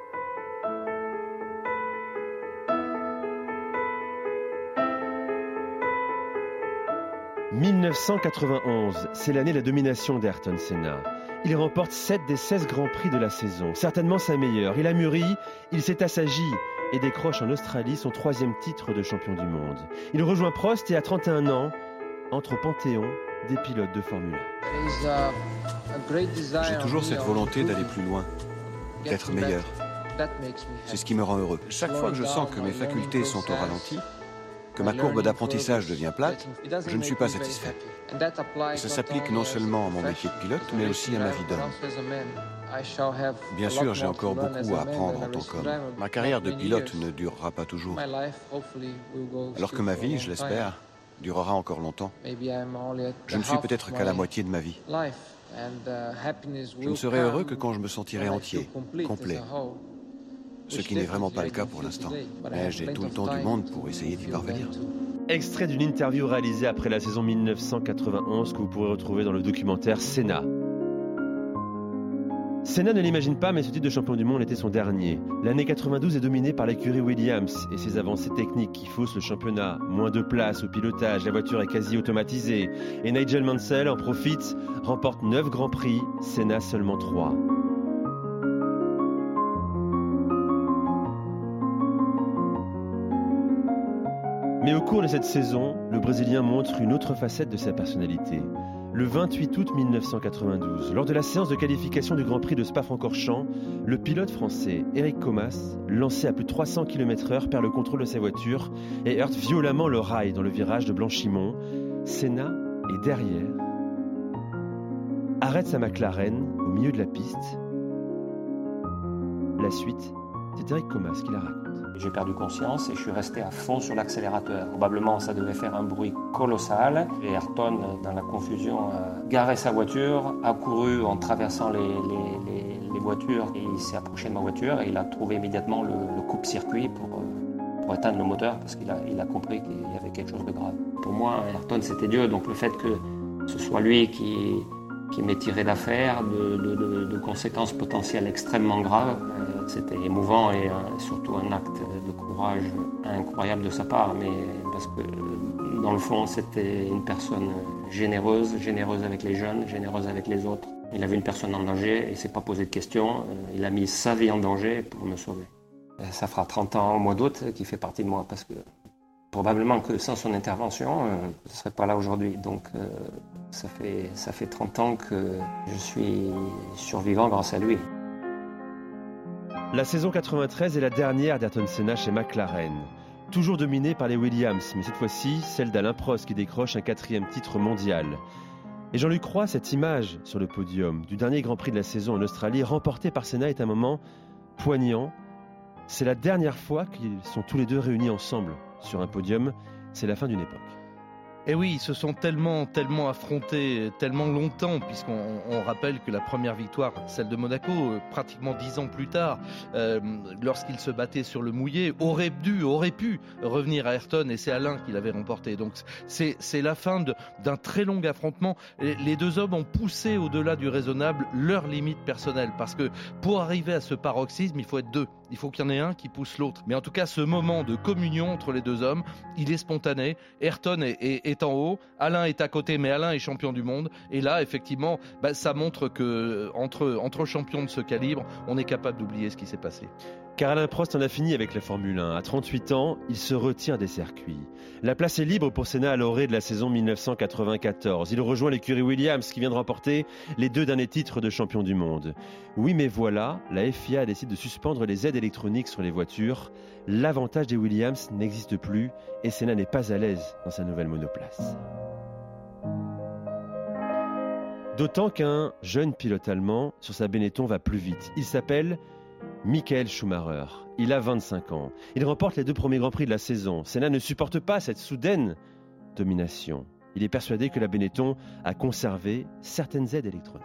[SPEAKER 6] « 1991, c'est l'année de la domination d'Ayrton Senna. Il remporte 7 des 16 grands prix de la saison, certainement sa meilleure. Il a mûri, il s'est assagi et décroche en Australie son 3e titre de champion du monde. Il rejoint Prost et à 31 ans, entre au panthéon des pilotes de Formule
[SPEAKER 9] 1. J'ai toujours cette volonté d'aller plus loin, d'être meilleur. C'est ce qui me rend heureux. Chaque fois que je sens que mes facultés sont au ralenti, que ma courbe d'apprentissage devient plate, je ne suis pas satisfait. Et ça s'applique non seulement à mon métier de pilote, mais aussi à ma vie d'homme. Bien sûr, j'ai encore beaucoup à apprendre en tant qu'homme. Ma carrière de pilote ne durera pas toujours. Alors que ma vie, je l'espère, durera encore longtemps. Je ne suis peut-être qu'à la moitié de ma vie. Je ne serai heureux que quand je me sentirai entier, complet. Ce qui n'est vraiment pas le cas pour l'instant. Mais j'ai tout le temps du monde pour essayer d'y parvenir.
[SPEAKER 6] Extrait d'une interview réalisée après la saison 1991 que vous pourrez retrouver dans le documentaire Senna. Senna ne l'imagine pas, mais ce titre de champion du monde était son dernier. L'année 92 est dominée par l'écurie Williams et ses avancées techniques qui faussent le championnat. Moins de place au pilotage, la voiture est quasi automatisée. Et Nigel Mansell en profite, remporte 9 grands prix, Senna seulement 3. Mais au cours de cette saison, le Brésilien montre une autre facette de sa personnalité. Le 28 août 1992, lors de la séance de qualification du Grand Prix de Spa-Francorchamps, le pilote français Eric Comas, lancé à plus de 300 km/h, perd le contrôle de sa voiture et heurte violemment le rail dans le virage de Blanchimont. Senna est derrière, arrête sa McLaren au milieu de la piste. La suite, c'est Eric Comas qui la raconte.
[SPEAKER 17] J'ai perdu conscience et je suis resté à fond sur l'accélérateur. Probablement, ça devait faire un bruit colossal. Et Ayrton, dans la confusion, a garé sa voiture, a couru en traversant les voiture et il s'est approché de ma voiture et il a trouvé immédiatement le coupe-circuit pour éteindre le moteur parce qu'il a compris qu'il y avait quelque chose de grave. Pour moi, Ayrton, c'était Dieu, donc le fait que ce soit lui qui m'ait tiré d'affaire, de conséquences potentielles extrêmement graves, c'était émouvant et surtout un acte de courage incroyable de sa part, mais parce que dans le fond, c'était une personne généreuse avec les jeunes, généreuse avec les autres. Il a vu une personne en danger et ne s'est pas posé de questions. Il a mis sa vie en danger pour me sauver. Et ça fera 30 ans au mois d'août qu'il fait partie de moi parce que probablement que sans son intervention, je ne serais pas là aujourd'hui. Donc ça fait 30 ans que je suis survivant grâce à lui.
[SPEAKER 6] La saison 93 est la dernière d'Ayrton Senna chez McLaren. Toujours dominée par les Williams, mais cette fois-ci, celle d'Alain Prost qui décroche un 4e titre mondial. Et Jean-Luc Roy, cette image sur le podium du dernier Grand Prix de la saison en Australie, remporté par Senna, est un moment poignant. C'est la dernière fois qu'ils sont tous les deux réunis ensemble sur un podium. C'est la fin d'une époque.
[SPEAKER 1] Et oui, ils se sont tellement affrontés, tellement longtemps, puisqu'on rappelle que la première victoire, celle de Monaco, pratiquement 10 ans plus tard, lorsqu'ils se battaient sur le mouillé, aurait pu revenir à Ayrton, et c'est Alain qui l'avait remporté. Donc c'est la fin d'un très long affrontement. Les deux hommes ont poussé au-delà du raisonnable leurs limites personnelles, parce que pour arriver à ce paroxysme, il faut être deux. Il faut qu'il y en ait un qui pousse l'autre. Mais en tout cas, ce moment de communion entre les deux hommes, il est spontané. Ayrton est en haut, Alain est à côté, mais Alain est champion du monde. Et là, effectivement, ça montre que entre champions de ce calibre, on est capable d'oublier ce qui s'est passé.
[SPEAKER 6] Car Alain Prost en a fini avec la Formule 1. À 38 ans, il se retire des circuits. La place est libre pour Senna à l'orée de la saison 1994. Il rejoint l'écurie Williams qui vient de remporter les 2 derniers titres de champion du monde. Oui, mais voilà, la FIA décide de suspendre les aides électroniques sur les voitures. L'avantage des Williams n'existe plus et Senna n'est pas à l'aise dans sa nouvelle monoplace. D'autant qu'un jeune pilote allemand sur sa Benetton va plus vite. Il s'appelle Michael Schumacher. Il a 25 ans. Il remporte les 2 premiers Grands Prix de la saison. Senna ne supporte pas cette soudaine domination. Il est persuadé que la Benetton a conservé certaines aides électroniques.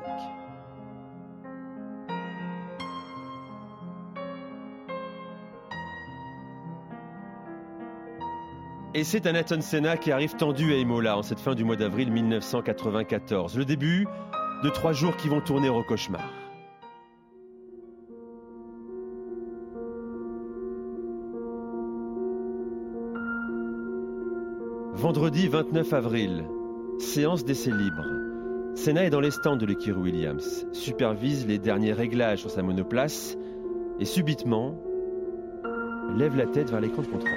[SPEAKER 6] Et c'est un Ayrton Senna qui arrive tendu à Imola en cette fin du mois d'avril 1994. Le début de 3 jours qui vont tourner au cauchemar. Vendredi 29 avril, séance d'essai libre. Senna est dans les stands de l'écurie Williams, supervise les derniers réglages sur sa monoplace et subitement lève la tête vers l'écran de contrôle.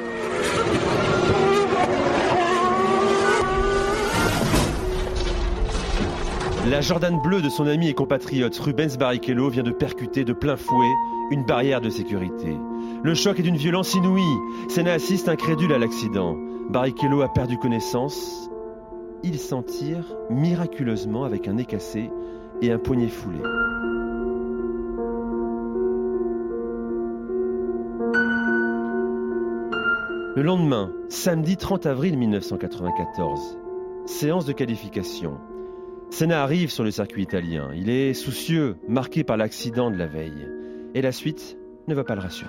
[SPEAKER 6] La Jordan bleue de son ami et compatriote Rubens Barrichello vient de percuter de plein fouet une barrière de sécurité. Le choc est d'une violence inouïe. Senna assiste incrédule à l'accident. Barrichello a perdu connaissance. Il s'en tire miraculeusement avec un nez cassé et un poignet foulé. Le lendemain, samedi 30 avril 1994, séance de qualification. Senna arrive sur le circuit italien. Il est soucieux, marqué par l'accident de la veille. Et la suite ne va pas le rassurer.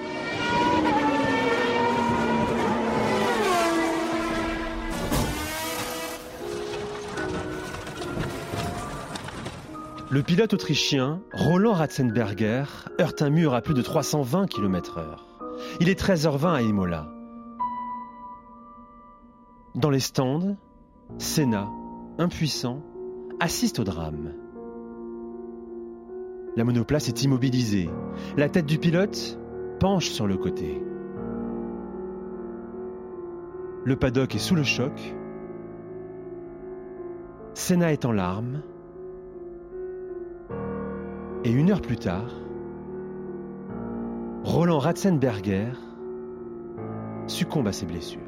[SPEAKER 6] Le pilote autrichien, Roland Ratzenberger, heurte un mur à plus de 320 km/h. Il est 13h20 à Imola. Dans les stands, Senna, impuissant, assiste au drame. La monoplace est immobilisée. La tête du pilote penche sur le côté. Le paddock est sous le choc. Senna est en larmes. Et 1 heure plus tard, Roland Ratzenberger succombe à ses blessures.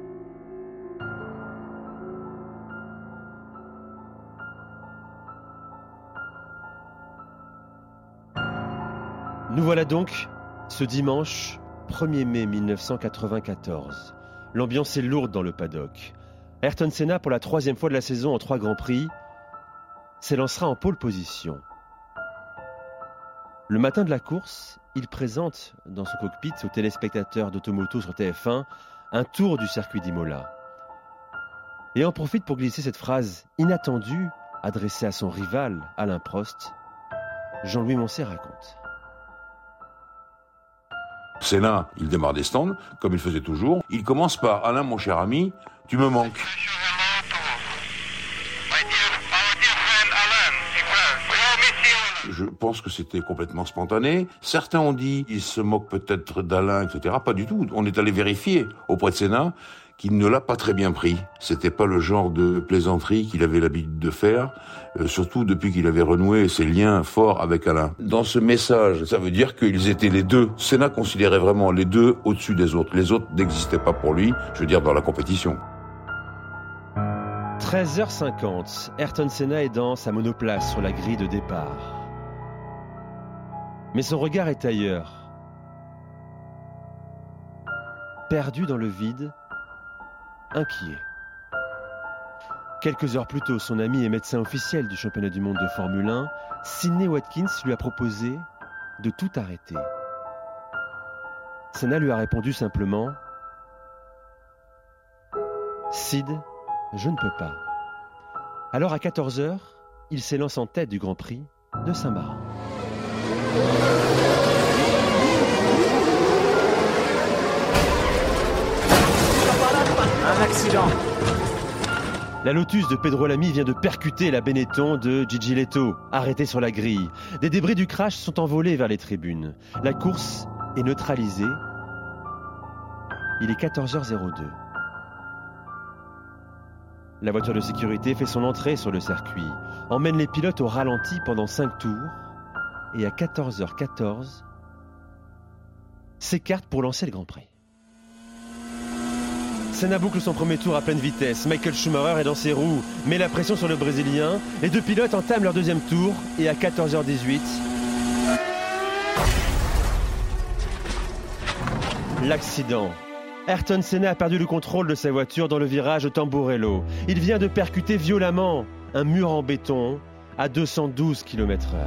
[SPEAKER 6] Nous voilà donc ce dimanche 1er mai 1994. L'ambiance est lourde dans le paddock. Ayrton Senna, pour la 3e fois de la saison en 3 Grands Prix, s'élancera en pole position. Le matin de la course, il présente dans son cockpit aux téléspectateurs d'Automoto sur TF1 un tour du circuit d'Imola. Et en profite pour glisser cette phrase inattendue adressée à son rival Alain Prost. Jean-Louis Moncey raconte.
[SPEAKER 18] Senna, il démarre des stands, comme il faisait toujours. Il commence par « Alain, mon cher ami, tu me manques ». Je pense que c'était complètement spontané. Certains ont dit qu'il se moque peut-être d'Alain, etc. Pas du tout. On est allé vérifier auprès de Senna qu'il ne l'a pas très bien pris. C'était pas le genre de plaisanterie qu'il avait l'habitude de faire, surtout depuis qu'il avait renoué ses liens forts avec Alain. Dans ce message, ça veut dire qu'ils étaient les deux. Senna considérait vraiment les deux au-dessus des autres. Les autres n'existaient pas pour lui, je veux dire dans la compétition.
[SPEAKER 6] 13h50, Ayrton Senna est dans sa monoplace sur la grille de départ. Mais son regard est ailleurs. Perdu dans le vide, inquiet. Quelques heures plus tôt, son ami et médecin officiel du championnat du monde de Formule 1, Sidney Watkins, lui a proposé de tout arrêter. Senna lui a répondu simplement « Sid, je ne peux pas ». Alors à 14h, il s'élance en tête du Grand Prix de Saint-Marin.
[SPEAKER 7] Un accident.
[SPEAKER 6] La Lotus de Pedro Lamy vient de percuter la Benetton de Gigi Leto, arrêtée sur la grille. Des débris du crash sont envolés vers les tribunes. La course est neutralisée. Il est 14h02. La voiture de sécurité fait son entrée sur le circuit, emmène les pilotes au ralenti pendant 5 tours et à 14h14, s'écarte pour lancer le Grand Prix. Senna boucle son premier tour à pleine vitesse. Michael Schumacher est dans ses roues, met la pression sur le Brésilien. Les deux pilotes entament leur deuxième tour et à 14h18, l'accident. Ayrton Senna a perdu le contrôle de sa voiture dans le virage Tamburello. Il vient de percuter violemment un mur en béton à 212 km/h.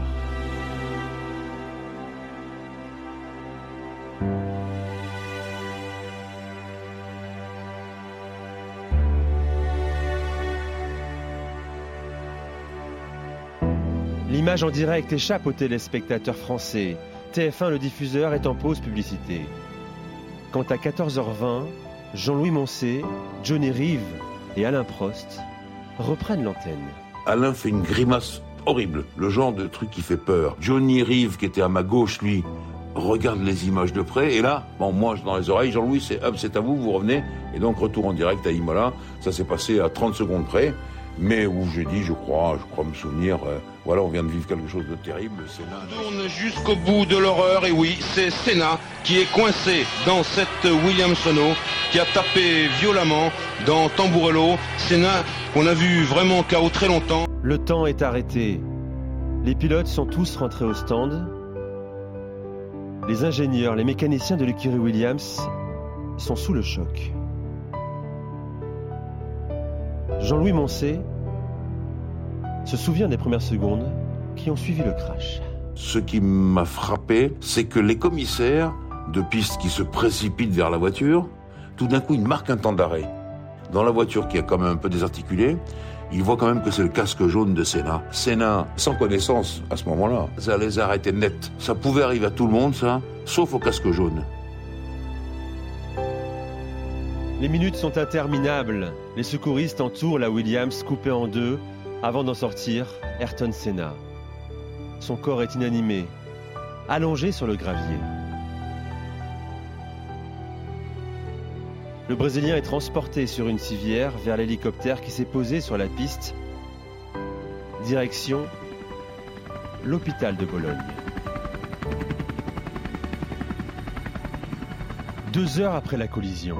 [SPEAKER 6] L'image en direct échappe aux téléspectateurs français. TF1, le diffuseur, est en pause publicité. Quant à 14h20, Jean-Louis Moncey, Johnny Reeve et Alain Prost reprennent l'antenne.
[SPEAKER 18] Alain fait une grimace horrible, le genre de truc qui fait peur. Johnny Reeve, qui était à ma gauche, lui, regarde les images de près. Et là, bon, moi, dans les oreilles, Jean-Louis, c'est à vous, vous revenez. Et donc, retour en direct à Imola. Ça s'est passé à 30 secondes près. Mais où j'ai dit, je crois me souvenir, voilà, on vient de vivre quelque chose de terrible. Senna
[SPEAKER 19] tourne jusqu'au bout de l'horreur, et oui, c'est Senna qui est coincé dans cette Williams Renault, qui a tapé violemment dans Tamburello. Senna qu'on a vu vraiment KO très longtemps.
[SPEAKER 6] Le temps est arrêté. Les pilotes sont tous rentrés au stand. Les ingénieurs, les mécaniciens de l'écurie Williams sont sous le choc. Jean-Louis Moncey se souvient des premières secondes qui ont suivi le crash.
[SPEAKER 18] Ce qui m'a frappé, c'est que les commissaires de piste qui se précipitent vers la voiture, tout d'un coup, ils marquent un temps d'arrêt. Dans la voiture qui est quand même un peu désarticulée, ils voient quand même que c'est le casque jaune de Senna. Senna, sans connaissance à ce moment-là, ça les a arrêtés net. Ça pouvait arriver à tout le monde, ça, sauf au casque jaune.
[SPEAKER 6] Les minutes sont interminables. Les secouristes entourent la Williams coupée en deux avant d'en sortir Ayrton Senna. Son corps est inanimé, allongé sur le gravier. Le Brésilien est transporté sur une civière vers l'hélicoptère qui s'est posé sur la piste. Direction l'hôpital de Bologne. 2 heures après la collision,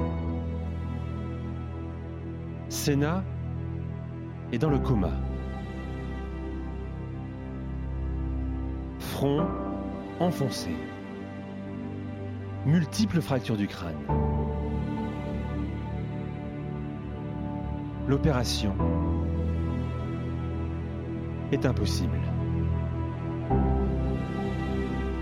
[SPEAKER 6] Senna est dans le coma. Front enfoncé. Multiples fractures du crâne. L'opération est impossible.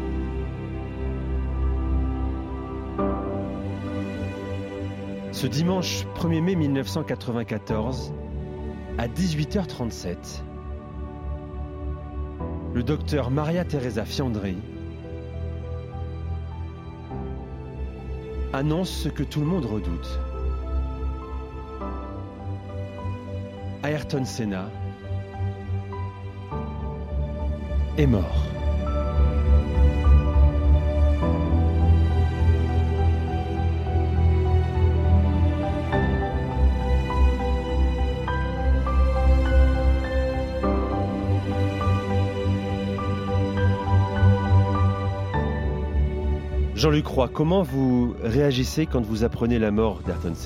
[SPEAKER 6] Ce dimanche 1er mai 1994, à 18h37, le docteur Maria Teresa Fiandri annonce ce que tout le monde redoute. Ayrton Senna est mort. Jean-Luc Roy, comment vous réagissez quand vous apprenez la mort d'Ayrton Senna ?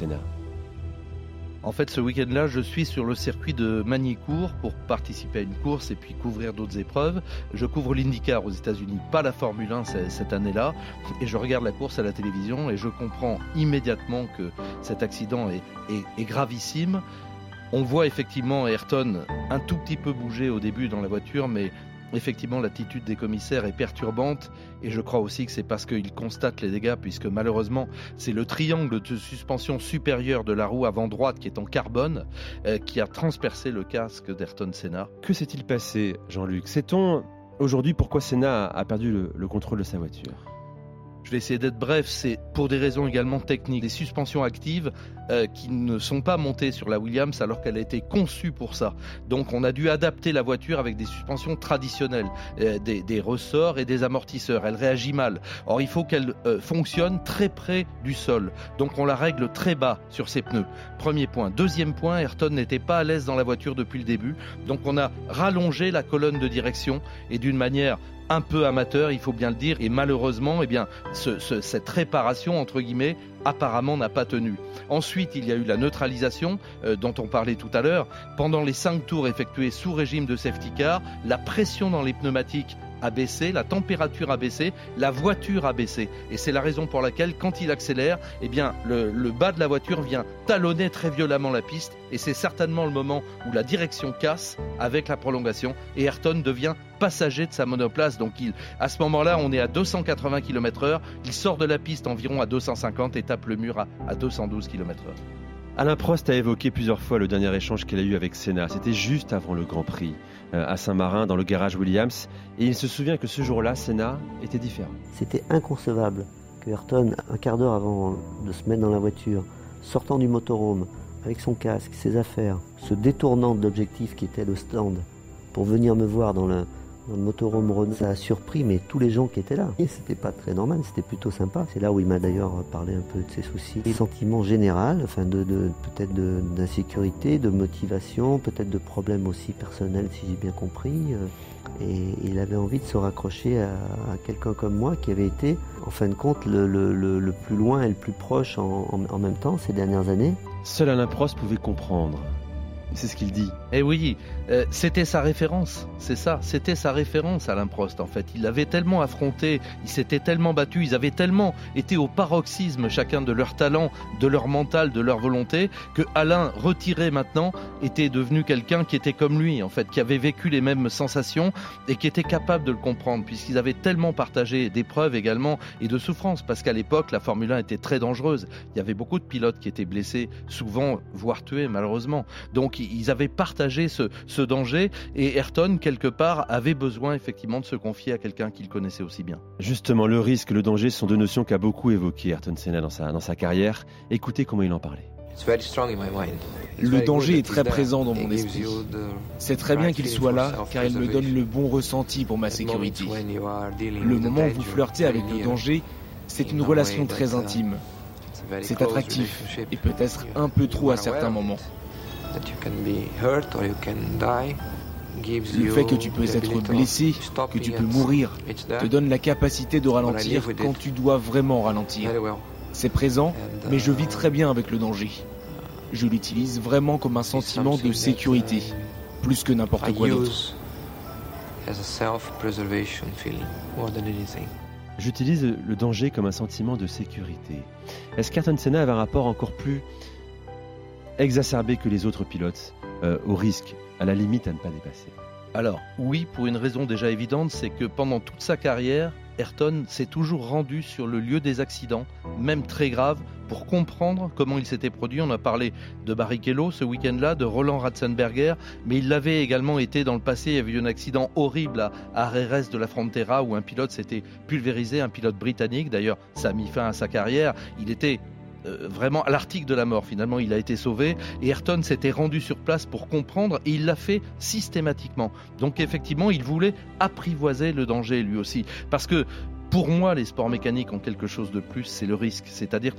[SPEAKER 1] En fait, ce week-end-là, je suis sur le circuit de Magny-Cours pour participer à une course et puis couvrir d'autres épreuves. Je couvre l'IndyCar aux États-Unis, pas la Formule 1 cette année-là. Et je regarde la course à la télévision et je comprends immédiatement que cet accident est gravissime. On voit effectivement Ayrton un tout petit peu bouger au début dans la voiture, mais effectivement, l'attitude des commissaires est perturbante et je crois aussi que c'est parce qu'ils constatent les dégâts, puisque malheureusement, c'est le triangle de suspension supérieure de la roue avant droite qui est en carbone qui a transpercé le casque d'Ayrton Senna.
[SPEAKER 6] Que s'est-il passé, Jean-Luc ? Sait-on aujourd'hui pourquoi Senna a perdu le contrôle de sa voiture ?
[SPEAKER 1] Je vais essayer d'être bref, c'est pour des raisons également techniques. Des suspensions actives qui ne sont pas montées sur la Williams alors qu'elle a été conçue pour ça. Donc on a dû adapter la voiture avec des suspensions traditionnelles, des ressorts et des amortisseurs. Elle réagit mal. Or il faut qu'elle fonctionne très près du sol. Donc on la règle très bas sur ses pneus. Premier point. Deuxième point, Ayrton n'était pas à l'aise dans la voiture depuis le début. Donc on a rallongé la colonne de direction et d'une manière un peu amateur, il faut bien le dire, et malheureusement, cette réparation, entre guillemets, apparemment n'a pas tenu. Ensuite, il y a eu la neutralisation dont on parlait tout à l'heure. Pendant les 5 tours effectués sous régime de safety car, la pression dans les pneumatiques a baissé, la température a baissé, la voiture a baissé. Et c'est la raison pour laquelle, quand il accélère, le bas de la voiture vient talonner très violemment la piste. Et c'est certainement le moment où la direction casse avec la prolongation. Et Ayrton devient passager de sa monoplace. Donc à ce moment-là, on est à 280 km/h. Il sort de la piste environ à 250 et tape le mur à 212 km/h.
[SPEAKER 6] Alain Prost a évoqué plusieurs fois le dernier échange qu'il a eu avec Senna. C'était juste avant le Grand Prix, à Saint-Marin, dans le garage Williams. Et il se souvient que ce jour-là, Senna était différent.
[SPEAKER 20] C'était inconcevable que Ayrton, un quart d'heure avant de se mettre dans la voiture, sortant du motorhome, avec son casque, ses affaires, se détournant de l'objectif qui était le stand, pour venir me voir dans le motorhome Renault, ça a surpris tous les gens qui étaient là. Et c'était pas très normal, c'était plutôt sympa. C'est là où il m'a d'ailleurs parlé un peu de ses soucis. Des sentiments généraux, peut-être d'insécurité, de motivation, peut-être de problèmes aussi personnels si j'ai bien compris. Et il avait envie de se raccrocher à quelqu'un comme moi qui avait été, en fin de compte, le plus loin et le plus proche en même temps ces dernières années.
[SPEAKER 6] Seul Alain Prost pouvait comprendre. C'est ce qu'il dit.
[SPEAKER 1] Eh oui, c'était sa référence, c'est ça, c'était sa référence Alain Prost en fait. Il l'avait tellement affronté, il s'était tellement battu, ils avaient tellement été au paroxysme chacun de leur talent, de leur mental, de leur volonté, que Alain, retiré maintenant, était devenu quelqu'un qui était comme lui en fait, qui avait vécu les mêmes sensations et qui était capable de le comprendre, puisqu'ils avaient tellement partagé d'épreuves également et de souffrances, parce qu'à l'époque la Formule 1 était très dangereuse. Il y avait beaucoup de pilotes qui étaient blessés, souvent voire tués malheureusement. Donc ils avaient partagé ce danger et Ayrton, quelque part, avait besoin effectivement de se confier à quelqu'un qu'il connaissait aussi bien.
[SPEAKER 6] Justement, le risque et le danger sont deux notions qu'a beaucoup évoquées Ayrton Senna dans sa carrière. Écoutez comment il en parlait.
[SPEAKER 21] Le danger est très présent dans mon esprit. C'est très bien qu'il soit là, car il me donne le bon ressenti pour ma sécurité. Le moment où vous flirtez avec le danger, c'est une relation très intime. C'est attractif, et peut-être un peu trop à certains moments. Le fait que tu peux être blessé, que tu peux mourir, te donne la capacité de ralentir quand tu dois vraiment ralentir. C'est présent, mais je vis très bien avec le danger. Je l'utilise vraiment comme un sentiment de sécurité, plus que n'importe quoi d'autre.
[SPEAKER 6] J'utilise le danger comme un sentiment de sécurité. Est-ce qu'Ayrton Senna avait un rapport encore plus exacerbé que les autres pilotes au risque, à la limite à ne pas dépasser?
[SPEAKER 1] Alors, oui, pour une raison déjà évidente, c'est que pendant toute sa carrière, Ayrton s'est toujours rendu sur le lieu des accidents, même très graves, pour comprendre comment il s'était produit. On a parlé de Barrichello ce week-end-là, de Roland Ratzenberger, mais il l'avait également été dans le passé. Il y avait eu un accident horrible à Jerez de la Frontera où un pilote s'était pulvérisé, un pilote britannique. D'ailleurs, ça a mis fin à sa carrière. Il était vraiment à l'article de la mort. Finalement, il a été sauvé et Ayrton s'était rendu sur place pour comprendre et il l'a fait systématiquement. Donc effectivement, il voulait apprivoiser le danger lui aussi. Parce que pour moi, les sports mécaniques ont quelque chose de plus, c'est le risque. C'est-à-dire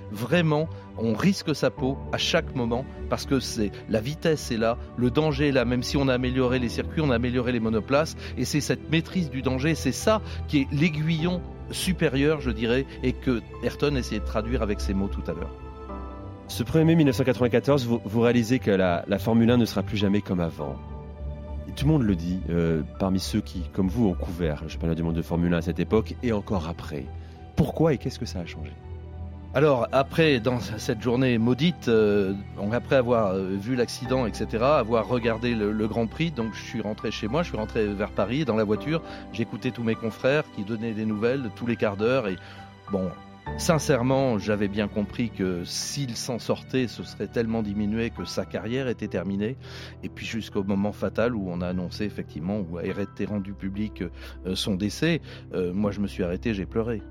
[SPEAKER 1] on risque sa peau à chaque moment parce que la vitesse est là, le danger est là. Même si on a amélioré les circuits, on a amélioré les monoplaces et c'est cette maîtrise du danger, c'est ça qui est l'aiguillon supérieur, je dirais, et que Ayrton essayait de traduire avec ses mots tout à l'heure.
[SPEAKER 6] Ce 1er mai 1994, vous réalisez que la Formule 1 ne sera plus jamais comme avant. Et tout le monde le dit, parmi ceux qui, comme vous, ont couvert le championnat du monde de Formule 1 à cette époque et encore après. Pourquoi et qu'est-ce que ça a changé ?
[SPEAKER 1] Alors après, dans cette journée maudite, après avoir vu l'accident, etc., avoir regardé le Grand Prix, donc je suis rentré chez moi, je suis rentré vers Paris dans la voiture, j'écoutais tous mes confrères qui donnaient des nouvelles tous les quarts d'heure et bon, sincèrement, j'avais bien compris que s'il s'en sortait, ce serait tellement diminué que sa carrière était terminée. Et puis jusqu'au moment fatal où on a annoncé effectivement, où a été rendu public son décès, moi je me suis arrêté, j'ai pleuré,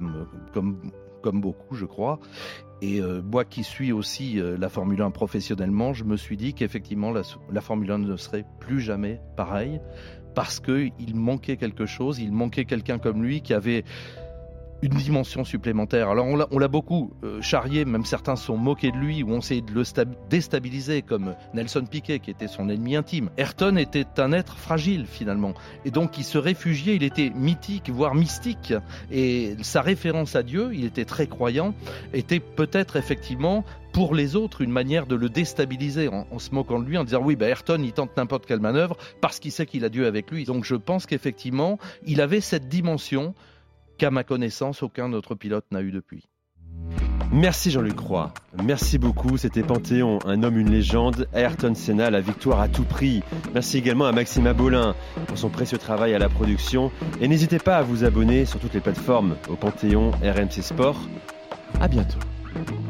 [SPEAKER 1] comme beaucoup, je crois. Et moi qui suis aussi la Formule 1 professionnellement, je me suis dit qu'effectivement la Formule 1 ne serait plus jamais pareille parce qu'il manquait quelque chose, il manquait quelqu'un comme lui qui avait une dimension supplémentaire. Alors on l'a beaucoup charrié, même certains se sont moqués de lui ou ont essayé de le déstabiliser comme Nelson Piquet qui était son ennemi intime. Ayrton était un être fragile finalement et donc il se réfugiait, il était mythique voire mystique et sa référence à Dieu, il était très croyant, était peut-être effectivement pour les autres une manière de le déstabiliser en se moquant de lui, en disant oui Ayrton il tente n'importe quelle manœuvre parce qu'il sait qu'il a Dieu avec lui. Donc je pense qu'effectivement il avait cette dimension qu'à ma connaissance, aucun autre pilote n'a eu depuis.
[SPEAKER 6] Merci Jean-Luc Roy, merci beaucoup, c'était Panthéon, un homme, une légende, Ayrton Senna, la victoire à tout prix. Merci également à Maxime Abolin pour son précieux travail à la production. Et n'hésitez pas à vous abonner sur toutes les plateformes au Panthéon RMC Sport. À bientôt.